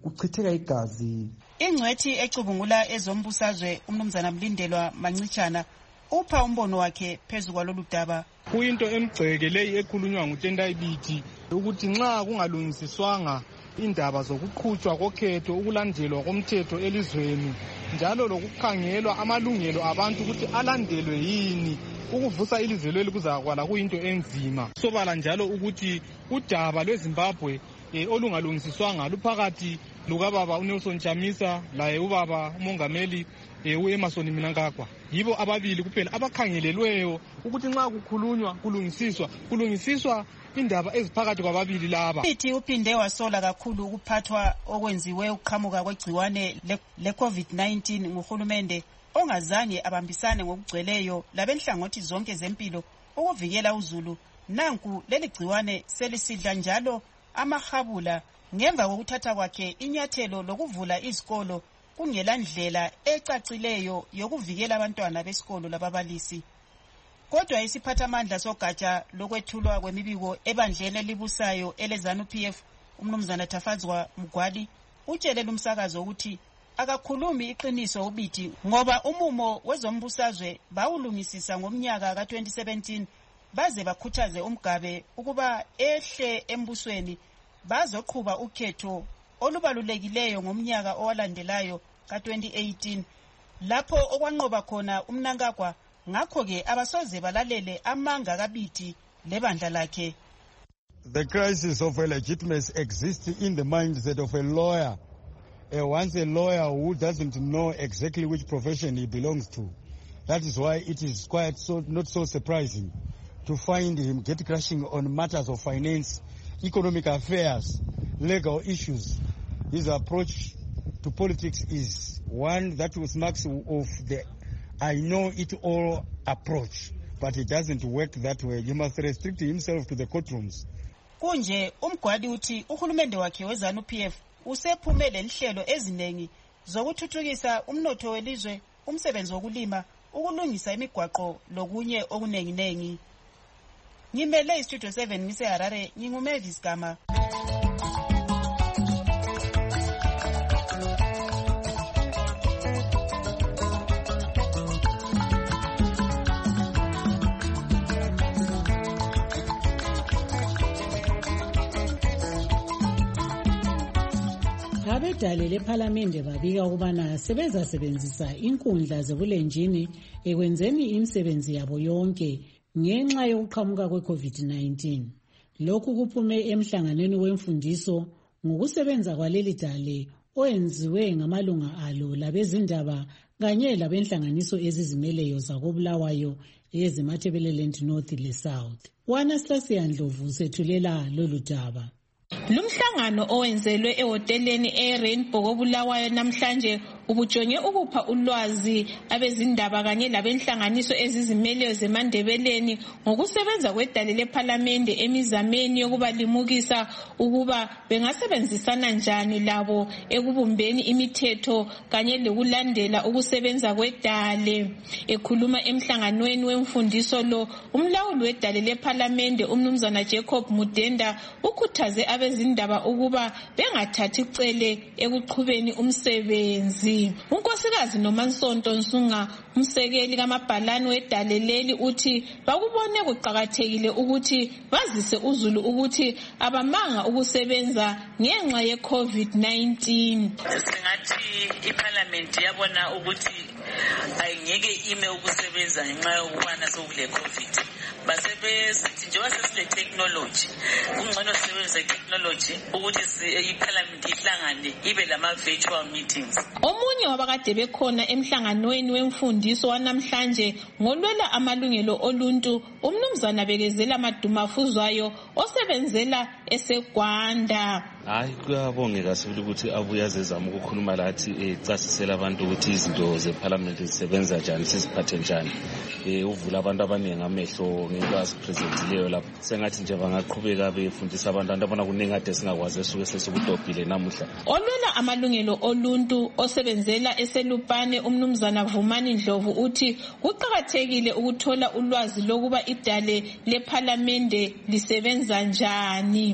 Speaker 22: kuchitheka igazi.
Speaker 21: Ingcwethi ecubungula ezombusazwe umnumzana Mlindelwa Mancitshana upha umbono wakhe phezu kwalolu daba.
Speaker 5: Kuyinto emgceke leyi ekhulunywa nguTendayibiti ukuthi nxa kungalungisiswanga indaba zokuqhutshwa kokhetho, ukulandelwa komthetho elizweni njalo lokukhangelwa amalungelo abantu ukuthi alandelwe yini, ukuvusa ilizwe leli kuzakwala kuyinto enzima. Sobala njalo ukuthi udaba lweZimbabwe e, olungalungisiswanga luphakathi lukababa uNelson Chamisa laye ubaba umongameli e, uEmmerson Mnangagwa. Yibo ababili kuphela abakhangelelweyo ukuthi nxa kukhulunywa kulungisiswa kulungisiswa indaba eziphakathi kwababili laba.
Speaker 21: Ithi uphinde wasola kakhulu ukuphathwa okwenziwe ukuqhamuka kwegciwane le COVID nineteen nguhulumende ongazange abambisane ngokugcweleyo labenhlangothi zonke zempilo ukuvikela uzulu. Nanku leli gciwane selisidla njalo amahabula ngemva kokuthatha kwakhe inyathelo lokuvula izikolo kungela ndlela ecacileyo yokuvikela abantwana besikolo lababalisi. Kodwa isiphathamandla sogatsha lokwethulwa kwemibiko ebandleni elibusayo eleZANU P F umnumzana Tafadzwa Mgwadi utshele lumsakazo ukuthi akakhulumi iqiniso ubithi ngoba umumo wezombusazwe bawulungisisa ngomnyaka ka twenty seventeen baze bakhuthaze umgabe ukuba ehle embusweni bazoqhuba ukhetho olubalulekileyo ngomnyaka owalandelayo ka twenty eighteen lapho okwanqoba khona uMnangagwa. Ngakho ke abasoze balalele amanga kabithi lebandla lakhe.
Speaker 8: The crisis of legitimacy exists in the mindset of a lawyer. Uh, once a lawyer who doesn't know exactly which profession he belongs to. That is why it is quite so not so surprising to find him get crashing on matters of finance, economic affairs, legal issues. His approach to politics is one that was marks of the I know it all approach, but it doesn't work that way. You must restrict himself to the courtrooms.
Speaker 21: Kunje umgwadi uthi uhulumende wakhe weZANU P F usephumele inhlelo ezinengi zokuthuthukisa umnotho welizwe, umsebenzi wokulima, ukulungisa imigwaqo lokunye okunengi nengi. Ngimele iStudio seven ngise Harare, nginguMavis Gama.
Speaker 3: Abedale lephalamende babika ukubana sebezasebenzisa inkundla zebulenjini ekwenzeni imisebenzi yabo yonke ngenxa yokuqhamuka kwe-COVID nineteen. Lokhu kuphume emhlanganweni wemfundiso ngokusebenza kwaleli dale oyenziwe ngamalunga alo labezindaba kanye labenhlanganiso ezizimeleyo zakoBulawayo ezimathebeleland North le South. Anastasia Ndlovu sethulela lolu daba.
Speaker 23: Lumhlangano owenzelwe ehoteleni eRainbow koBulawayo namhlanje ubujonge ukupha ulwazi abezindaba kanye labenhlanganiso ezizimeleyo zeMandebeleni ngokusebenza kwedale lephalamende emizameni yokubalimukisa ukuba bengasebenzisana njani labo ekubumbeni imithetho kanye lokulandela ukusebenza kwedale. Ekhuluma emhlanganweni wemfundiso lo, umlawuli wedale lephalamende umnumzana Jacob Mudenda ukhuthaze abezindaba ukuba bengathathi icele ekuqhubeni umsebenzi. Unkosikazi Nomansonto Nsunga, umsekeli kamabhalani wedale leli, uthi bakubone kuqakathekile ukuthi bazise uzulu ukuthi abamanga ukusebenza ngenxa ye-COVID nineteen.
Speaker 24: Singathi iParliament yabona ukuthi ayingeke ime ukusebenza ngenxa yokubana sokule COVID. Basebezithi njengoba sesile technology kungcono sisebenzise technology ukuthi iParliament ihlangane ibe lama virtual meetings.
Speaker 23: Omunye wabakade bekhona emhlanganweni wemfundiso wanamhlanje ngolwela amalungelo oluntu umnumzana Bekezela Madumafuzwayo osebenzela eseGwanda.
Speaker 25: Hayi kuyabongeka sibili ukuthi abuya zezama ukukhuluma lathi ecasisela abantu ukuthi izinto zeParliament zisebenza njani, siziphathe njani. Eh uvula abantu abaningi amehlo ngekwazi presentileyo lapho. Sengathi nje bangaqhubeka befundisa abantu abona kuningi ade singakwazi esuke sesukudobhile namuhla.
Speaker 23: Olwela amalungelo oluntu osebenzela eselupane umnumzana Vumani Ndlovu uthi kuqakathekile ukuthola ulwazi lokuba idale leParliament lisebenza njani.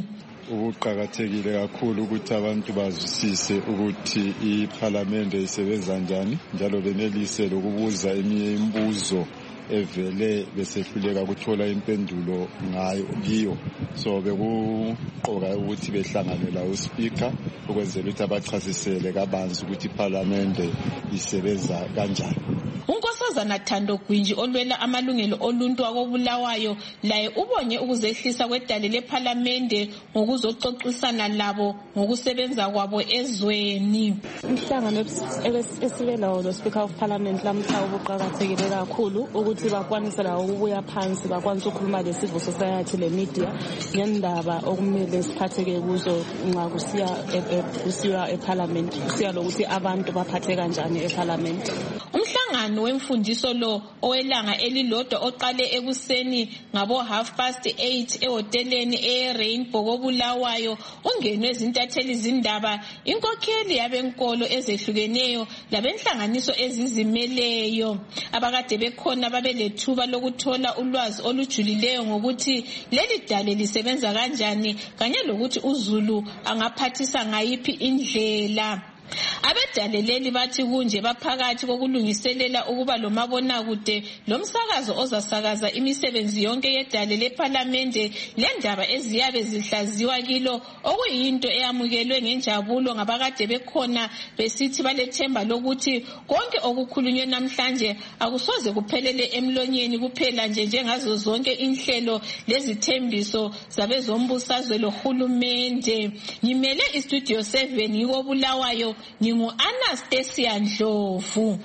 Speaker 6: ukuqakathekile kakhulu ukuthi abantu bazwisise ukuthi iPhalamende isebenza njani njalo benelise lokubuza eminye imibuzo evele besehluleka ukuthola impendulo ngayo kiyo. So bekuqoka ukuthi behlangane la uSpeaker ukwenzela ukuthi abachasisele kabanzi ukuthi iPhalamende isebenza kanjani.
Speaker 23: uNkosazana Thando Gwinji olwela amalungelo oluntu akobulawayo laye ubonye ukuzehlisa kwedale lePhalamende ngokuzoxoxisana labo ngokusebenza kwabo ezweni.
Speaker 9: Umhlangano esibelawo lo Speaker of Parliament lamhla ubuqakathekile kakhulu ukuthi bakwanise lawo ukubuya phansi bakwanise ukukhuluma le-civil society le-media ngendaba okumele siphatheke kuzo nxa kusiya kusiya eParliament kusiya lokuthi abantu baphathe kanjani eParliament.
Speaker 23: Umhlangano wemfundiso lo owelanga elilodwa oqale ekuseni ngabo half past eight ehoteleni eRainbow kobulawayo ungenwe izintatheli izindaba inkokheli yabenkolo ezehlukeneyo labenhlanganiso ezizimeleyo abakade bekhona babelethuba lokuthola ulwazi olujulileyo ngokuthi leli dale lisebenza kanjani kanye lokuthi uZulu angaphathisa ngayiphi indlela. Abedale leli bathi kunje baphakathi kokulungiselela ukuba lomabona kude lomsakazo ozasakaza imisebenzi yonke yedale lePhalamende lendaba eziyabe zihlaziwa kilo okuyinto eyamukelwe ngenjabulo ngabakade bekhona besithi balethemba lokuthi konke okukhulunywe namhlanje akusoze kuphelele emlonyeni kuphela nje njengazo zonke inhlelo lezithembiso zabezombusazwe lohulumende. Ngimele iStudio seven yikobulawayo Ngingu Anastasia Ndlovu.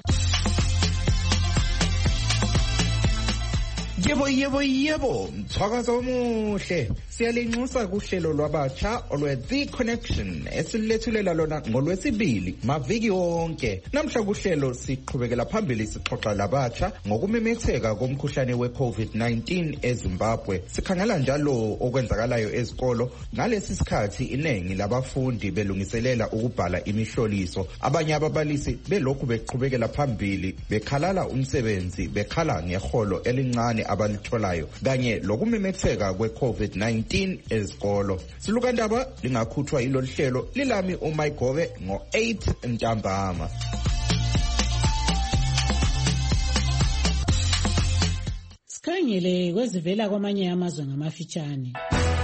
Speaker 17: Yebo yebo yebo mthwakazo omuhle siyalinxusa kuhlelo lwabatsha olwe The Connection esilethulela lona ngolwesibili maviki wonke. Namhla kuhlelo siqhubekela phambili sixoxa labatsha ngokumemetheka komkhuhlane weCovid nineteen eZimbabwe. Sikhangela njalo okwenzakalayo ezikolo ngalesi sikhathi inengi labafundi belungiselela ukubhala imihloliso. Abanye ababalisi belokhu beqhubekela phambili bekhalala umsebenzi bekhala ngeholo elincane abalitholayo kanye lokumemetheka kweCovid nineteen ezikolo. Silukandaba lingakhuthwa ilolu hlelo lilami uMayigobe ngo eight ntambama.
Speaker 3: Sikhangele kwezivela kwamanye amazwe ngamafitshane.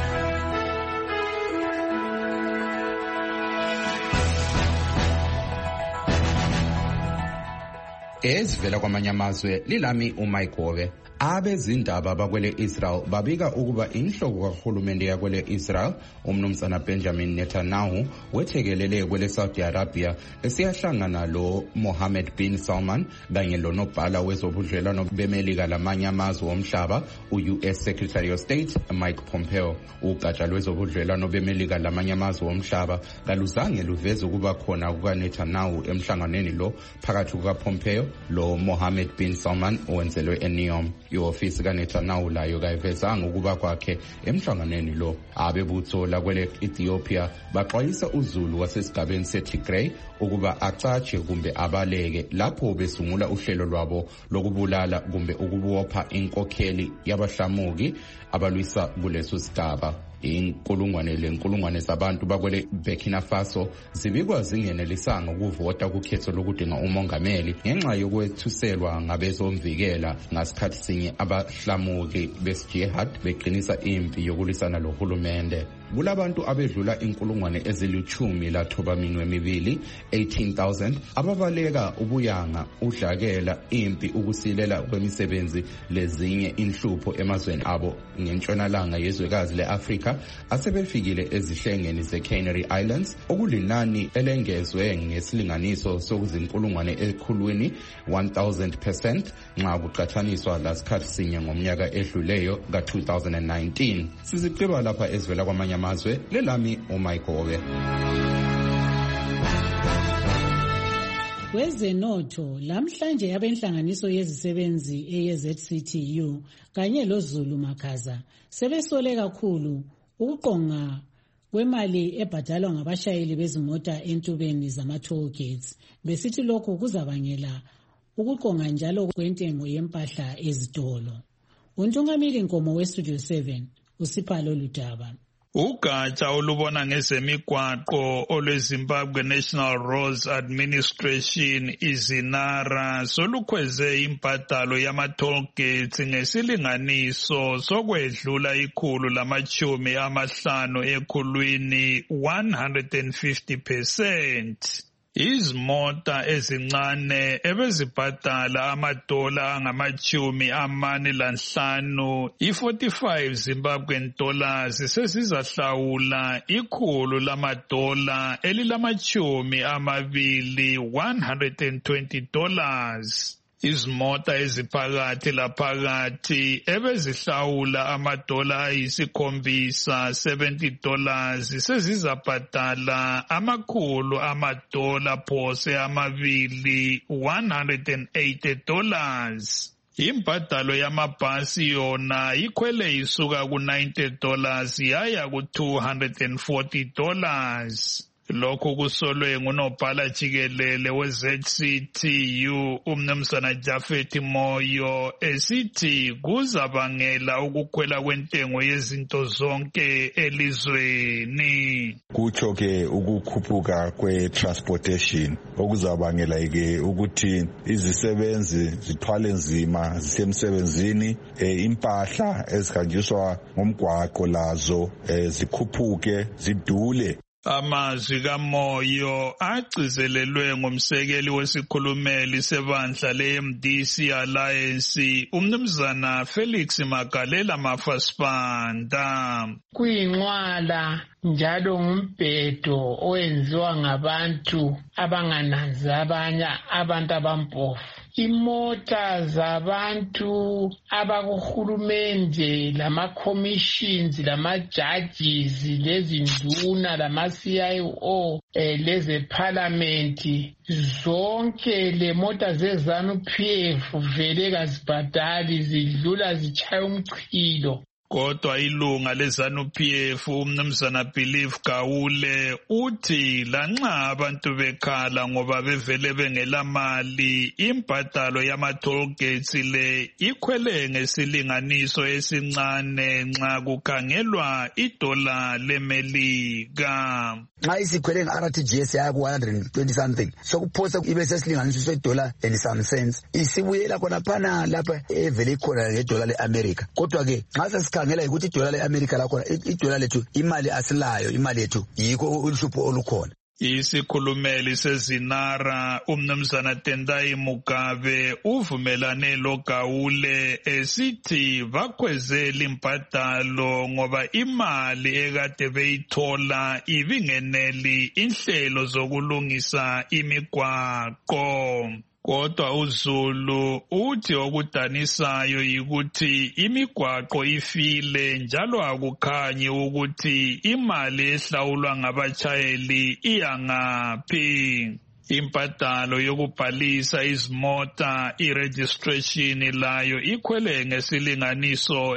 Speaker 17: Ezivela kwamanye amazwe lilami uMayigobe. Abezindaba bakwele Israel babika ukuba inhloko kahulumende yakwele Israel umnumzana Benjamin Netanyahu wethekelele kwele Saudi Arabia esiyahlangana lo Mohammed bin Salman kanye lonobhala wezobudlelwano bemelika lamanye amazwe omhlaba u-U S Secretary of State Mike Pompeo. Ugatsha lwezobudlelwano bemelika lamanye amazwe omhlaba kaluzange luveze ukuba khona kukaNetanyahu emhlanganweni lo phakathi kukaPompeo lo Mohammed bin Salman owenzelwe eNeom. I-ofisi kaNetanyahu layo kayivezanga ukuba kwakhe emhlanganweni lo. Abebutho lakwele Ethiopia baxwayisa uZulu wasesigabeni seTigray ukuba acatshe kumbe abaleke lapho besungula uhlelo lwabo lokubulala kumbe ukubopha inkokheli yabahlamuki abalwisa kuleso sigaba. Inkulungwane lenkulungwane zabantu bakwele Burkina Faso zibikwa zingenelisanga ukuvota kukhetho lokudinga umongameli ngenxa yokwethuselwa ngabezomvikela ngasikhathi sinye abahlamuki besijihad beqinisa impi yokulisana lohulumende. Kulabantu abedlula inkulungwane ezilithumi lathoba minwe emibili eighteen thousand ababaleka ubuyanga udlakela impi ukusilela kwemisebenzi lezinye inhlupho emazweni abo ngentshonalanga yezwekazi leAfrika asebefikile ezihlengeni zeCanary Islands okulinani elengezwe ngesilinganiso sokuzinkulungwane ekhulwini one thousand percent nxa kuqhathaniswa lasikhathi sinye ngomnyaka edluleyo ka two thousand nineteen. Sizigqiba lapha ezivela kwamanye amazwe lelami uMayigobe.
Speaker 3: Kwezenotho lamhlanje yabenhlanganiso yezisebenzi eye-Z C T U kanye loZulu Makhaza sebesole kakhulu ukuqonga kwemali ebhadalwa ngabashayeli bezimota entubeni zama-toll gates. Besithi lokho kuzabangela ukuqonga njalo kwentengo yempahla ezitolo. Untungamili Nkomo weStudio seven uSiphalo Ludaba.
Speaker 10: Ugatsha olubona ngezemigwaqo olweZimbabwe National Roads Administration izinara solukhweze imbadalo yama-toll gates ngesilinganiso sokwedlula ikhulu lamachumi amahlanu ekhulwini one hundred fifty percent. Izimota ezincane ebezibhadala amadola angamachumi amane lanhlanu i-forty-five Zimbabwean dollars sezizahlawula ikhulu lamadola elilamachumi amabili one hundred twenty dollars. Izimota eziphakathi laphakathi ebezihlawula amadola ayisikhombisa seventy dollars sezizabhadala amakhulu amadola phose amabili one hundred eighty dollars. Imbadalo yamabhasi yona ikhwele isuka ku ninety dollars yaya ku two hundred forty dollars. Lokho kusolwe ngunobhala jikelele we-Z C T U umnumzana Jafet Moyo esithi kuzabangela ukukhwela kwentengo yezinto zonke elizweni.
Speaker 11: Kutsho ke ukukhuphuka kwe-transportation okuzabangela ke ukuthi izisebenzi zithwale nzima zisemsebenzini, impahla ezihanjiswa ngomgwaqo lazo zikhuphuke zidule.
Speaker 10: Amazwi kaMoyo agcizelelwe ngumsekeli wesikhulumeli sebandla le-M D C Alliance umnumzana Felix Magalela Mafasipanda.
Speaker 12: Kuyinqwala njalo ngumbhedo owenziwa ngabantu abangananzi abanye abantu abampofu. Imota zabantu abakuhulumende lama-commissions lama-judges lezinduna lama-C I O eh, leze-parliament zonke le mota ze-ZANU P F vele kazibhadali zidlula zichaya umchilo.
Speaker 10: Kodwa ilunga leZANU P F umnumzana Believe Gawule uthi lanxa abantu bekhala ngoba bevele bengelamali imbadalo yama-toll gates le ikhwele ngesilinganiso esincane nxa kukhangelwa idola leMelika.
Speaker 13: Nxa isikhwele nge-R T G S yaya ku one hundred twenty something sokuphosa ibe sesilinganiso sedola and some cents isibuyela khonaphana lapha evele ikhona ngedola le-America. Kodwa ke nxa sesikhangela ukuthi idola le-America lakhona idola lethu imali asilayo, imali yethu yikho uhlupho olukhona.
Speaker 10: Isikhulumeli sezinara umnumzana Tendai Mugabe uvumelane loGawule esithi bakhwezela imbadalo ngoba imali ekade beyithola ibingeneli inhlelo zokulungisa imigwaqo. Kodwa uZulu uthi okudanisayo yikuthi imigwaqo ifile njalo akukhanyi ukuthi imali ehlawulwa ngabachayeli iyangaphi. Imbadalo yokubhalisa izimota i-registration layo ikhwele ngesilinganiso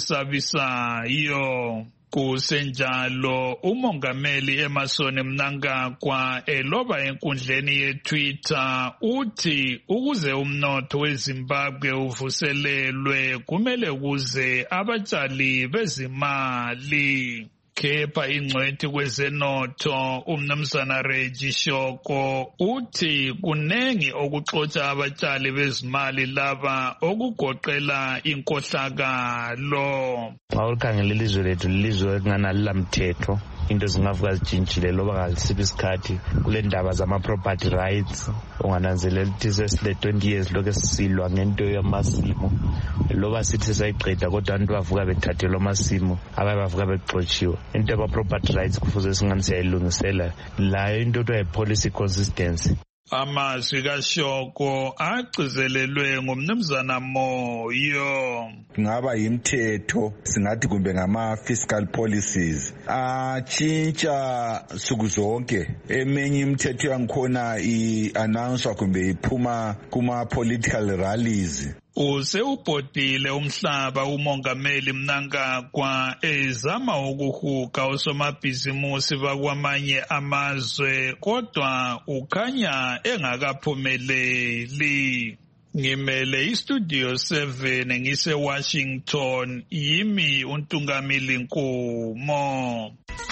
Speaker 10: esisabisayo. Kusenjalo umongameli Emerson Mnangagwa eloba enkundleni yeTwitter uthi ukuze umnotho weZimbabwe uvuselelwe kumele kuze abatshali bezimali. Kepha ingcwethi kwezenotho umnumzana Reggie Shoko uthi kunengi okuxotsha abatshali bezimali laba okugoqela inkohlakalo.
Speaker 14: Xa ulikhangela ilizwe lethu lilizwe elinganalila mthetho, into zingavuka zitshintshile loba ngasiphi isikhathi kule ndaba zama-property rights. Ungananzelela ukuthi sesile twenty years lokhu sisilwa ngento yamasimo, loba sithi sayiqeda kodwa abantu bavuka bethathelwa amasimo abaye bavuka bexotshiwe. Into yama-property rights kufuze singani siyayilungisela layo into kuthiwa yi-policy consistency.
Speaker 10: Amazwi kaShoko agcizelelwe ngumnumzana Moyo.
Speaker 11: Ngaba yimthetho singathi kumbe ngama-fiscal policies atshintsha suku zonke. Eminye imithetho yangikhona i-announcwa kumbe iphuma kuma-political rallies. Useubhodile
Speaker 10: umhlaba umongameli Mnangagwa ezama ukuhuka osomabhizimusi bakwamanye amazwe kodwa ukhanya engakaphumeleli. ngimele istudio seven ngise Washington yimi uNtungamili Nkumo.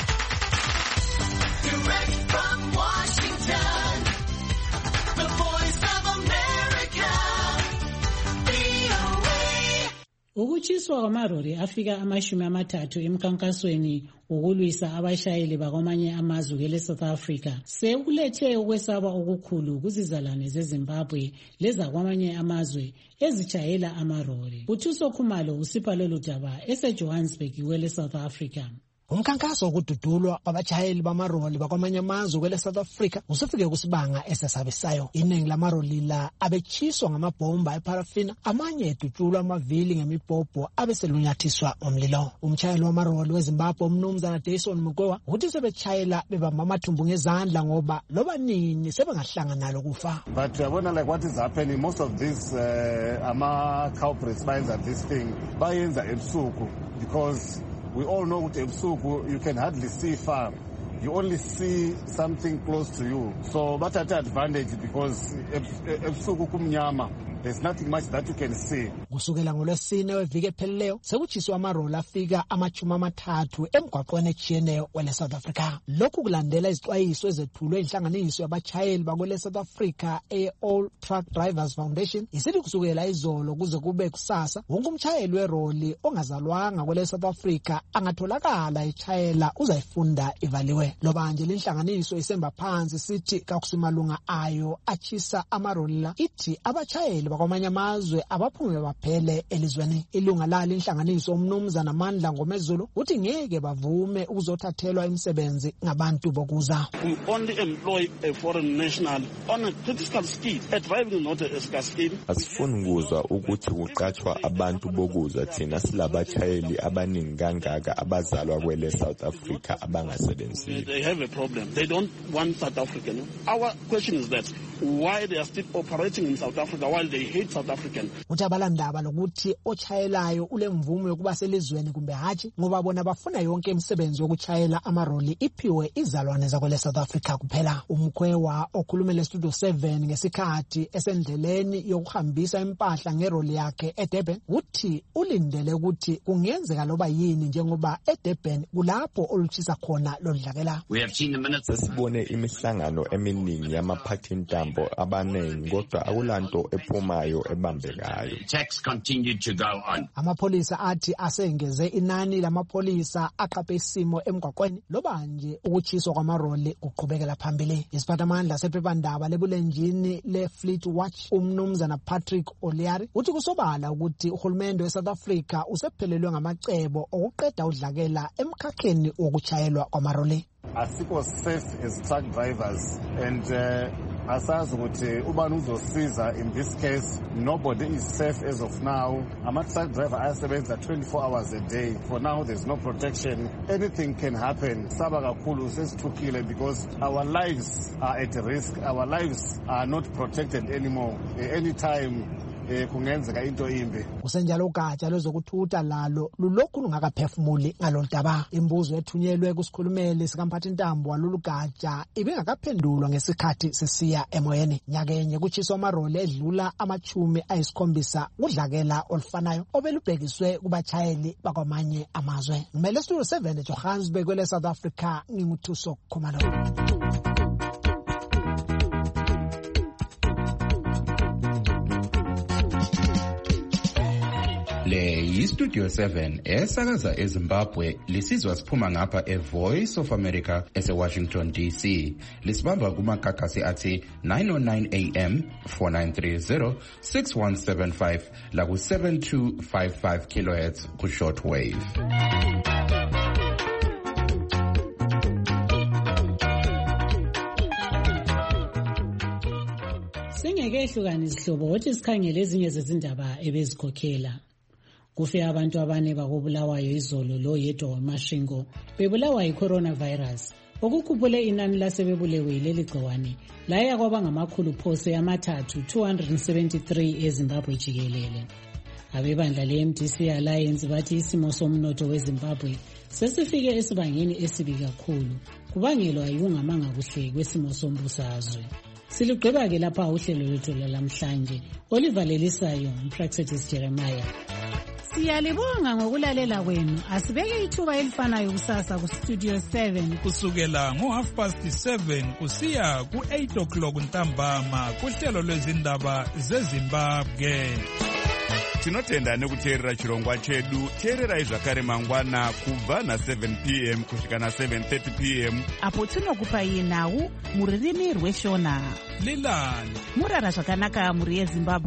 Speaker 3: Ukuchiswa kwamaroli afika amashumi amathathu emkhankasweni ukulwisa abashayeli bakwamanye amazwe kwele South Africa sekulethe ukwesaba okukhulu kuzizalwane zeZimbabwe lezakwamanye amazwe ezijayela amaroli. Uthuso Khumalo usipha lolu daba eseJohannesburg kwele South Africa.
Speaker 1: Umkhankaso wokududulwa kwabashayeli bamaroli bakwamanye amazwe kwele South Africa usufike kusibanga esesabisayo. Iningi lamaroli la abechiswa ngamabhomba eparafina, amanye edutshulwa amavili ngemibhobho abeselunyathiswa ngomlilo. Umshayeli wamaroli weZimbabwe umnumzana Jason Mugwewa uthi sebetshayela bebamba amathumbu ngezandla ngoba loba nini sebengahlanga nalo kufa.
Speaker 4: But I wonder like what is happening, most of these uh, ama culprits bayenza this thing bayenza ebusuku, because we all know with ebusuku you can hardly see far. You only see something close to you. So bathatha advantage because ebusuku kumnyama. There's nothing much that you can see.
Speaker 1: Kusukela ngolwesine weviki ephelileyo sekuchiswa amaroli afika amachumi amathathu emgwaqweni ejiyeneyo wele South Africa. Lokhu kulandela izixwayiso ezethulwe inhlanganiso yabachayeli bakwele South Africa e-All Truck Drivers Foundation. Isithi kusukela izolo kuze kube kusasa wonke umchayeli weroli ongazalwanga kwele South Africa angatholakala echayela uzayifunda ivaliwe. Loba nje inhlanganiso isemba phansi sithi kakusimalunga ayo achisa amaroli la ithi abachayeli bakwamanye amazwe abaphume baphele elizweni. Ilunga lali inhlanganiso umnumzana Mandla Ngomezulu uthi ngeke bavume ukuzothathelwa imisebenzi ngabantu bokuza.
Speaker 15: We only employ a foreign national on a critical speed. A driving not a scarce scheme.
Speaker 16: Asifuni ukuzwa ukuthi kuqatshwa abantu bokuza thina silabachayeli abaningi kangaka abazalwa kwele South Africa abangasebenzi.
Speaker 15: They have a problem. They don't want South African. Our question is that why they are still operating in South Africa while they hate South African.
Speaker 1: Utabalandaba lokuthi ochayelayo ule mvumo yokuba selizweni kumbe hathi ngoba bona bafuna yonke imisebenzi yokuchayela amaroli iphiwe izalwane zakwele South Africa kuphela. Umkhwewa okhulumele Studio seven ngesikhathi esendleleni yokuhambisa impahla ngeroli yakhe eDurban uthi ulindele ukuthi kungenzeka loba yini njengoba eDurban kulapho oluchisa khona lodlakela.
Speaker 16: We have seen the minutes. Sibone imihlangano eminingi yamaphathintambo abanengi kodwa akulanto ephumayo ebambekayo.
Speaker 15: Attacks continued to go on.
Speaker 1: Amapolisa athi asengeze inani lamapholisa aqaphe isimo emgwaqweni loba nje ukuchiswa kwamaroli kuqhubekela phambili. Isiphathamandla sephephandaba lebulenjini leFleet Watch umnumzana Patrick Oliari uthi kusobala ukuthi uhulumende weSouth Africa usephelelwe ngamacebo okuqeda udlakela emkhakheni wokuchayelwa kwamaroli.
Speaker 4: Asikho safe as truck drivers, and uh, asazi ukuthi ubani uzosiza. In this case, nobody is safe as of now. Ama truck driver ayasebenza twenty-four hours a day. For now, there's no protection. Anything can happen. Saba kakhulu sesithukile because our lives are at risk. Our lives are not protected anymore. Anytime kungenzeka into imbi.
Speaker 1: Kusenjalo ugatsha lwezokuthutha lalo lulokhu lungakaphefumuli ngalondaba. Imbuzo ethunyelwe kusikhulumeli sikamphathintambo walolu gatsha ibingakaphendulwa ngesikhathi sesiya emoyeni. Nyakenye kuchiswa amaroli edlula amachumi ayisikhombisa kudlakela olufanayo obelubhekiswe kubachayeli bakwamanye amazwe. Ngimele Studio seven eJohannesburg kwele South Africa, nginguthuso Khumalo.
Speaker 17: Le yiStudio seven esakaza eZimbabwe lisizwa siphuma ngapha eVoice of America eseWashington D C. Lisibamba kumakakasi athi nine oh nine A M, four nine three zero, six one seven five la ku seven two five five kilohertz ku shortwave.
Speaker 3: Singeke ehlukani isihlobo wathi sikhangele ezinye zezindaba ebezikhokhela. Kufe abantu abane bakobulawayo izolo lo yedwa wamashingo bebulawa yi-coronavirus. Okukhuphule inani lasebebulewe leli gciwane laya kwaba ngamakhulu phose amathathu two hundred seventy-three eZimbabwe jikelele. Abebandla le-M D C Alliance bathi isimo somnotho weZimbabwe sesifike esibangeni esibi kakhulu kubangelwa yikungamanga kuhle kwesimo sombusazwe. Silugqiba-ke lapha uhlelo lwethu lamhlanje. Oliver Lelisayo, Praxetis Jeremiah. Siyalibonga ngokulalela kwenu. Asibeke ithuba elifanayo kusasa ku Studio seven
Speaker 10: kusukela ngo half past seven kusiya ku eight o'clock ntambama kuhlelo lwezindaba zeZimbabwe.
Speaker 2: Tinotenda nekuteerera chirongwa chedu. Teererai zvakare mangwana kubva na seven p m kusvika na seven thirty p m
Speaker 21: apo tinokupai nhau muririmi rweshona.
Speaker 10: Lilani
Speaker 21: murara zvakanaka muri yeZimbabwe.